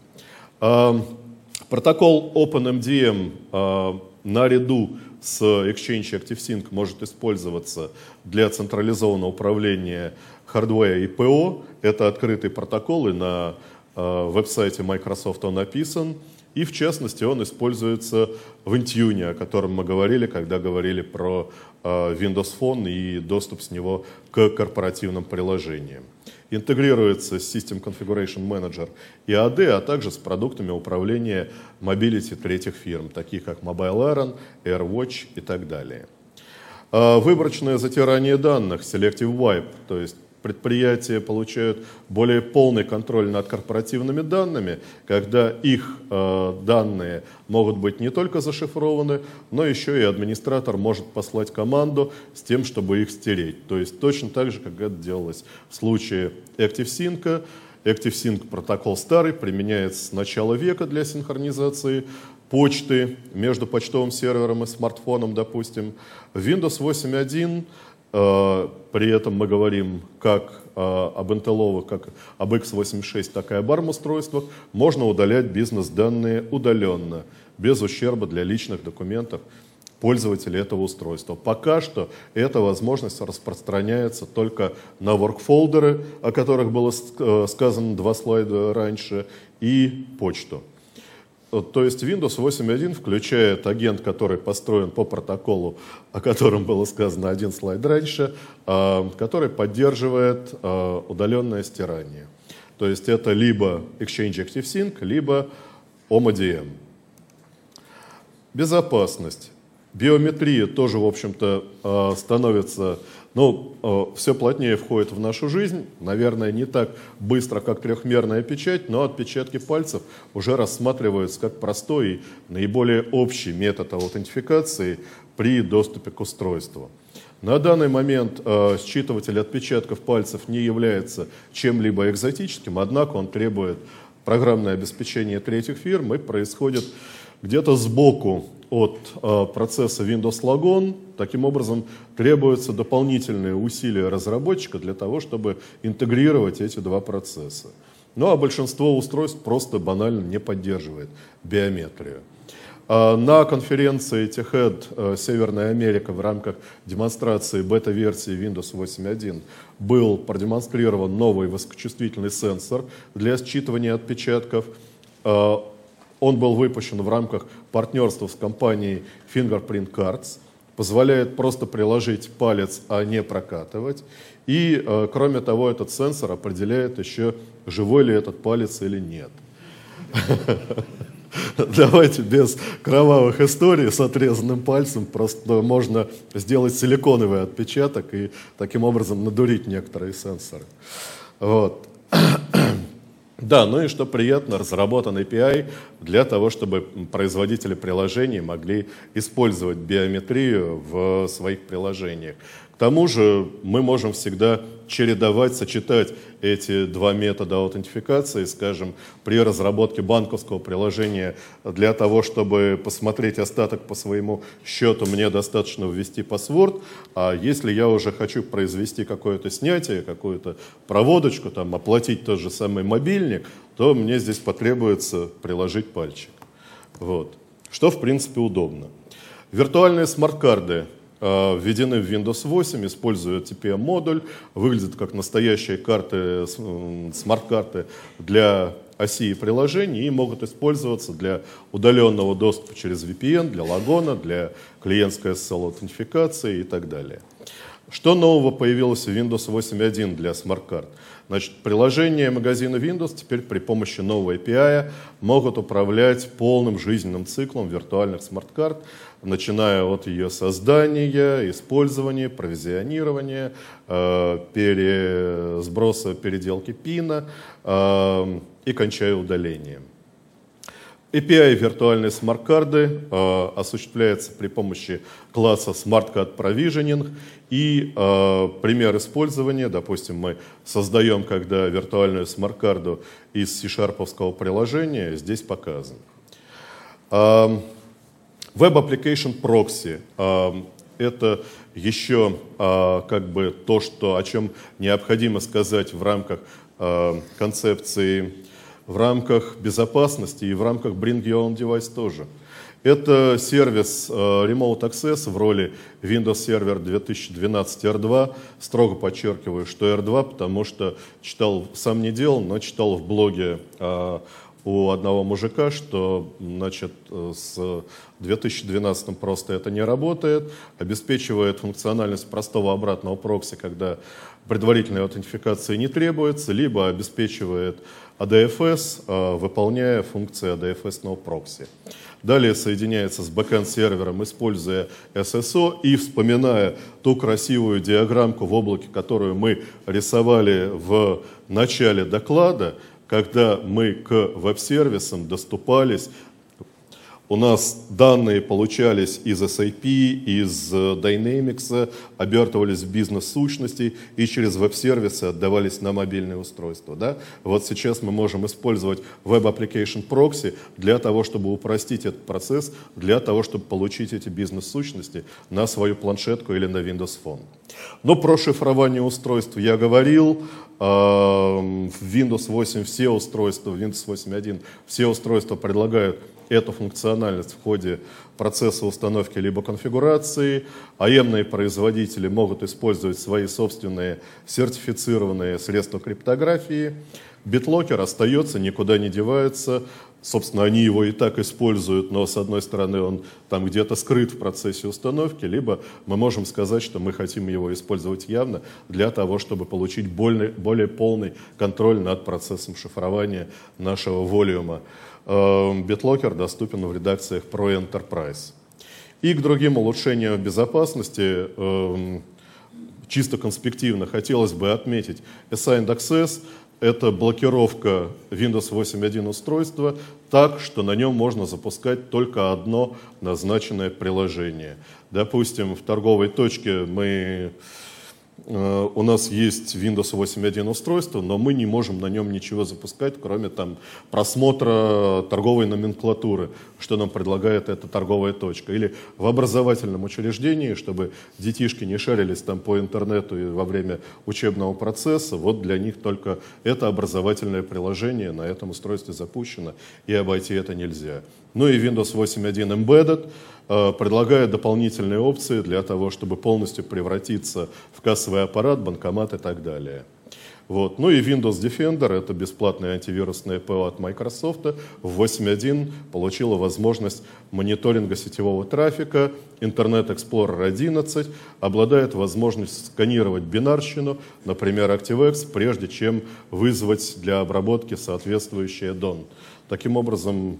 Speaker 1: Э, протокол OpenMDM э, наряду с Exchange ActiveSync может использоваться для централизованного управления хардвера и пэ о. Это открытый протокол, и на э, веб-сайте Microsoft он написан. И в частности он используется в Intune, о котором мы говорили, когда говорили про э, Windows Phone и доступ с него к корпоративным приложениям. Интегрируется с System Configuration Manager и эй ди, а также с продуктами управления мобилити третьих фирм, таких как MobileIron, AirWatch и так далее. Э, выборочное затирание данных, Selective Wipe, то есть предприятия получают более полный контроль над корпоративными данными, когда их э, данные могут быть не только зашифрованы, но еще и администратор может послать команду с тем, чтобы их стереть. То есть точно так же, как это делалось в случае ActiveSync. ActiveSync протокол старый, применяется с начала века для синхронизации почты между почтовым сервером и смартфоном, допустим. Windows восемь точка один При этом мы говорим как об интеловых, как об икс восемьдесят шесть, так и об арм устройствах. Можно удалять бизнес-данные удаленно, без ущерба для личных документов пользователей этого устройства. Пока что эта возможность распространяется только на воркфолдеры, о которых было сказано два слайда раньше, и почту. То есть Windows восемь точка один включает агент, который построен по протоколу, о котором было сказано один слайд раньше, который поддерживает удаленное стирание. То есть это либо Exchange ActiveSync, либо о эм эй ди эм. Безопасность. Биометрия тоже, в общем-то, становится, ну, все плотнее входит в нашу жизнь. Наверное, не так быстро, как трехмерная печать, но отпечатки пальцев уже рассматриваются как простой и наиболее общий метод аутентификации при доступе к устройству. На данный момент считыватель отпечатков пальцев не является чем-либо экзотическим, однако он требует программное обеспечение третьих фирм и происходит где-то сбоку от э, процесса Windows Logon. Таким образом, требуются дополнительные усилия разработчика для того, чтобы интегрировать эти два процесса. Ну а большинство устройств просто банально не поддерживает биометрию. А на конференции TechEd э, Северная Америка в рамках демонстрации бета-версии Windows восемь точка один был продемонстрирован новый высокочувствительный сенсор для считывания отпечатков. Э, Он был выпущен в рамках партнерства с компанией Fingerprint Cards, позволяет просто приложить палец, а не прокатывать. И, э, кроме того, этот сенсор определяет еще, живой ли этот палец или нет. Давайте без кровавых историй с отрезанным пальцем, просто можно сделать силиконовый отпечаток и таким образом надурить некоторые сенсоры. Вот. Да, ну и что приятно, разработан эй пи ай для того, чтобы производители приложений могли использовать биометрию в своих приложениях. К тому же мы можем всегда чередовать, сочетать эти два метода аутентификации, скажем, при разработке банковского приложения для того, чтобы посмотреть остаток по своему счету, мне достаточно ввести паспорт, а если я уже хочу произвести какое-то снятие, какую-то проводочку, там, оплатить тот же самый мобильник, то мне здесь потребуется приложить пальчик. Вот. Что, в принципе, удобно. Виртуальные смарт-карды введены в Windows восемь, используют ти пи эм-модуль, выглядят как настоящие карты, смарт-карты для оси и приложений и могут использоваться для удаленного доступа через ви пи эн, для логона, для клиентской эс эс эл-аутентификации и так далее. Что нового появилось в Windows восемь точка один для смарт-карт? Значит, приложения магазина Windows теперь при помощи нового эй пи ай могут управлять полным жизненным циклом виртуальных смарт-карт, начиная от ее создания, использования, провизионирования, э, пере, сброса, переделки пина э, и кончая удалением. эй пи ай виртуальные смарт-карды э, осуществляется при помощи класса Smart Card Provisioning, и э, пример использования, допустим, мы создаем когда виртуальную смарт-карду из C-шарповского приложения, здесь показан. Э, Web Application Proxy э, – это еще э, как бы то, что, о чем необходимо сказать в рамках э, концепции, в рамках безопасности и в рамках Bring Your Own Device тоже. Это сервис э, Remote Access в роли Windows Server две тысячи двенадцать эр два. Строго подчеркиваю, что эр два, потому что читал, сам не делал, но читал в блоге э, у одного мужика, что, значит, с две тысячи двенадцатым просто это не работает, обеспечивает функциональность простого обратного прокси, когда предварительной аутентификации не требуется, либо обеспечивает эй ди эф эс, выполняя функции эй ди эф эс-ного прокси. Далее соединяется с бэкэнд-сервером, используя эс эс о и вспоминая ту красивую диаграммку в облаке, которую мы рисовали в начале доклада, когда мы к веб-сервисам доступались у нас данные получались из эс эй пи, из Dynamics, обертывались в бизнес-сущности и через веб-сервисы отдавались на мобильные устройства. Да? Вот сейчас мы можем использовать Web Application Proxy для того, чтобы упростить этот процесс, для того, чтобы получить эти бизнес-сущности на свою планшетку или на Windows Phone. Но про шифрование устройств я говорил. В Windows восемь все устройства, в Windows восемь точка один все устройства предлагают эту функциональность в ходе процесса установки либо конфигурации. эй и эм-ные производители могут использовать свои собственные сертифицированные средства криптографии. BitLocker остается, никуда не девается. Собственно, они его и так используют, но с одной стороны он там где-то скрыт в процессе установки, либо мы можем сказать, что мы хотим его использовать явно для того, чтобы получить более, более полный контроль над процессом шифрования нашего волюма. BitLocker доступен в редакциях Pro Enterprise. И к другим улучшениям безопасности, чисто конспективно, хотелось бы отметить Assigned Access. Это блокировка Windows восемь точка один устройства так, что на нем можно запускать только одно назначенное приложение. Допустим, в торговой точке мы, э, у нас есть Windows восемь точка один устройство, но мы не можем на нем ничего запускать, кроме там, просмотра торговой номенклатуры, что нам предлагает эта торговая точка. Или в образовательном учреждении, чтобы детишки не шарились там по интернету и во время учебного процесса, вот для них только это образовательное приложение на этом устройстве запущено, и обойти это нельзя. Ну и Windows восемь точка один Embedded э, предлагает дополнительные опции для того, чтобы полностью превратиться в кассовый аппарат, банкомат и так далее. Вот. Ну и Windows Defender, это бесплатное антивирусное ПО от Microsoft, в восемь точка один получила возможность мониторинга сетевого трафика, Internet Explorer одиннадцать обладает возможностью сканировать бинарщину, например, ActiveX, прежде чем вызвать для обработки соответствующий аддон. Таким образом,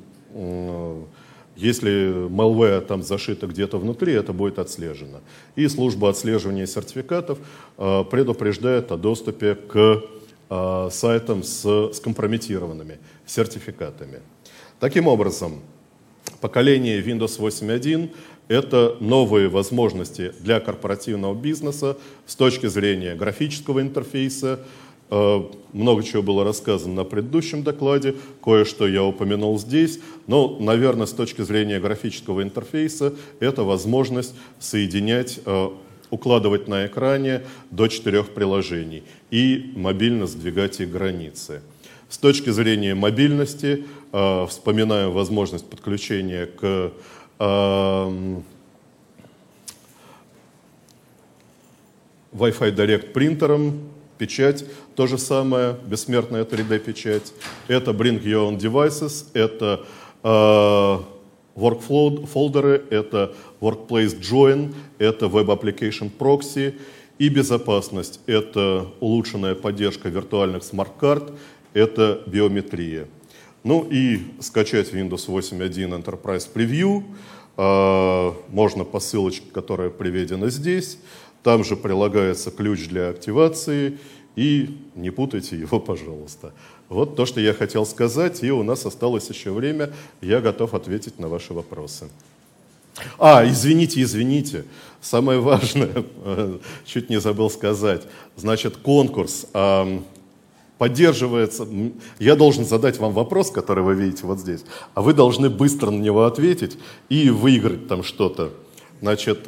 Speaker 1: если malware там зашито где-то внутри, это будет отслежено. И служба отслеживания сертификатов э, предупреждает о доступе к э, сайтам с скомпрометированными сертификатами. Таким образом, поколение Windows восемь точка один – это новые возможности для корпоративного бизнеса с точки зрения графического интерфейса. Много чего было рассказано на предыдущем докладе, кое-что я упомянул здесь, но, наверное, с точки зрения графического интерфейса это возможность соединять, укладывать на экране до четырех приложений и мобильно сдвигать их границы. С точки зрения мобильности, вспоминаю возможность подключения к Wi-Fi Direct принтерам, печать, то же самое, бессмертная три дэ печать. Это Bring Your Own Devices, это э, Workflow фолдеры, это Workplace Join, это Web Application Proxy. И безопасность, это улучшенная поддержка виртуальных смарт-карт, это биометрия. Ну и скачать Windows восемь точка один Enterprise Preview э, можно по ссылочке, которая приведена здесь. Там же прилагается ключ для активации, и не путайте его, пожалуйста. Вот то, что я хотел сказать, и у нас осталось еще время, я готов ответить на ваши вопросы. А, извините, извините, самое важное, чуть не забыл сказать, значит, конкурс поддерживается, я должен задать вам вопрос, который вы видите вот здесь, а вы должны быстро на него ответить и выиграть там что-то. Значит,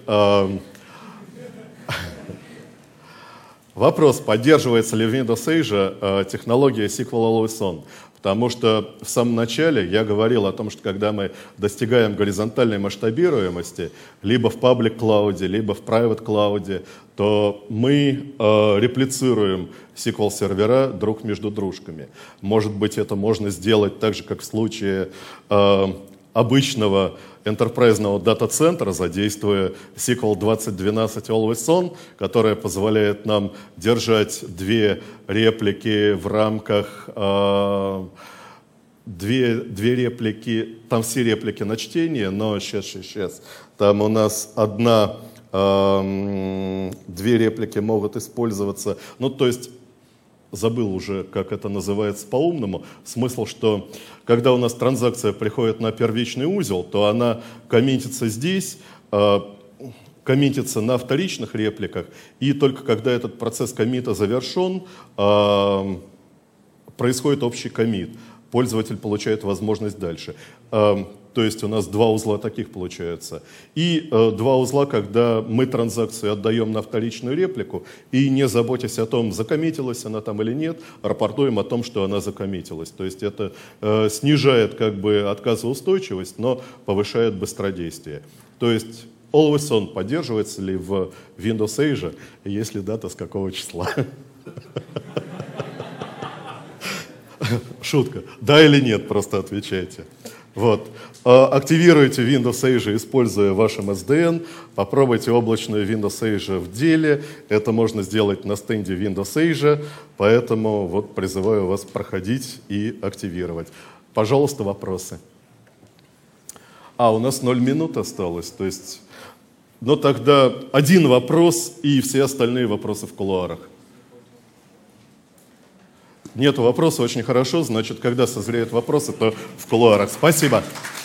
Speaker 1: вопрос, поддерживается ли в Windows Asia э, технология эс кью эл Always On, потому что в самом начале я говорил о том, что когда мы достигаем горизонтальной масштабируемости, либо в паблик клауде, либо в private клауде, то мы э, реплицируем эс кью эл-сервера друг между дружками. Может быть, это можно сделать так же, как в случае э, обычного энтерпрайзного дата-центра, задействуя эс кью эл двадцать двенадцать Always On, которая позволяет нам держать две реплики в рамках, э, две, две реплики, там все реплики на чтение, но сейчас, сейчас, сейчас, там у нас одна, э, две реплики могут использоваться, ну то есть забыл уже, как это называется по-умному, смысл, что когда у нас транзакция приходит на первичный узел, то она коммитится здесь, коммитится на вторичных репликах, и только когда этот процесс коммита завершен, происходит общий коммит. Пользователь получает возможность дальше. То есть у нас два узла таких получается. И э, два узла, когда мы транзакцию отдаем на вторичную реплику, и не заботясь о том, закоммитилась она там или нет, рапортуем о том, что она закоммитилась. То есть это э, снижает как бы отказоустойчивость, но повышает быстродействие. То есть Always On поддерживается ли в Windows Edge, и если да, то с какого числа? Шутка. Да или нет, просто отвечайте. Вот. Активируйте Windows Edge, используя ваш эм эс ди эн. Попробуйте облачную Windows Edge в деле. Это можно сделать на стенде Windows Edge. Поэтому вот призываю вас проходить и активировать. Пожалуйста, вопросы. А, у нас ноль минут осталось. То есть, ну тогда один вопрос и все остальные вопросы в кулуарах. Нет вопроса, очень хорошо. Значит, когда созреют вопросы, то в кулуарах. Спасибо.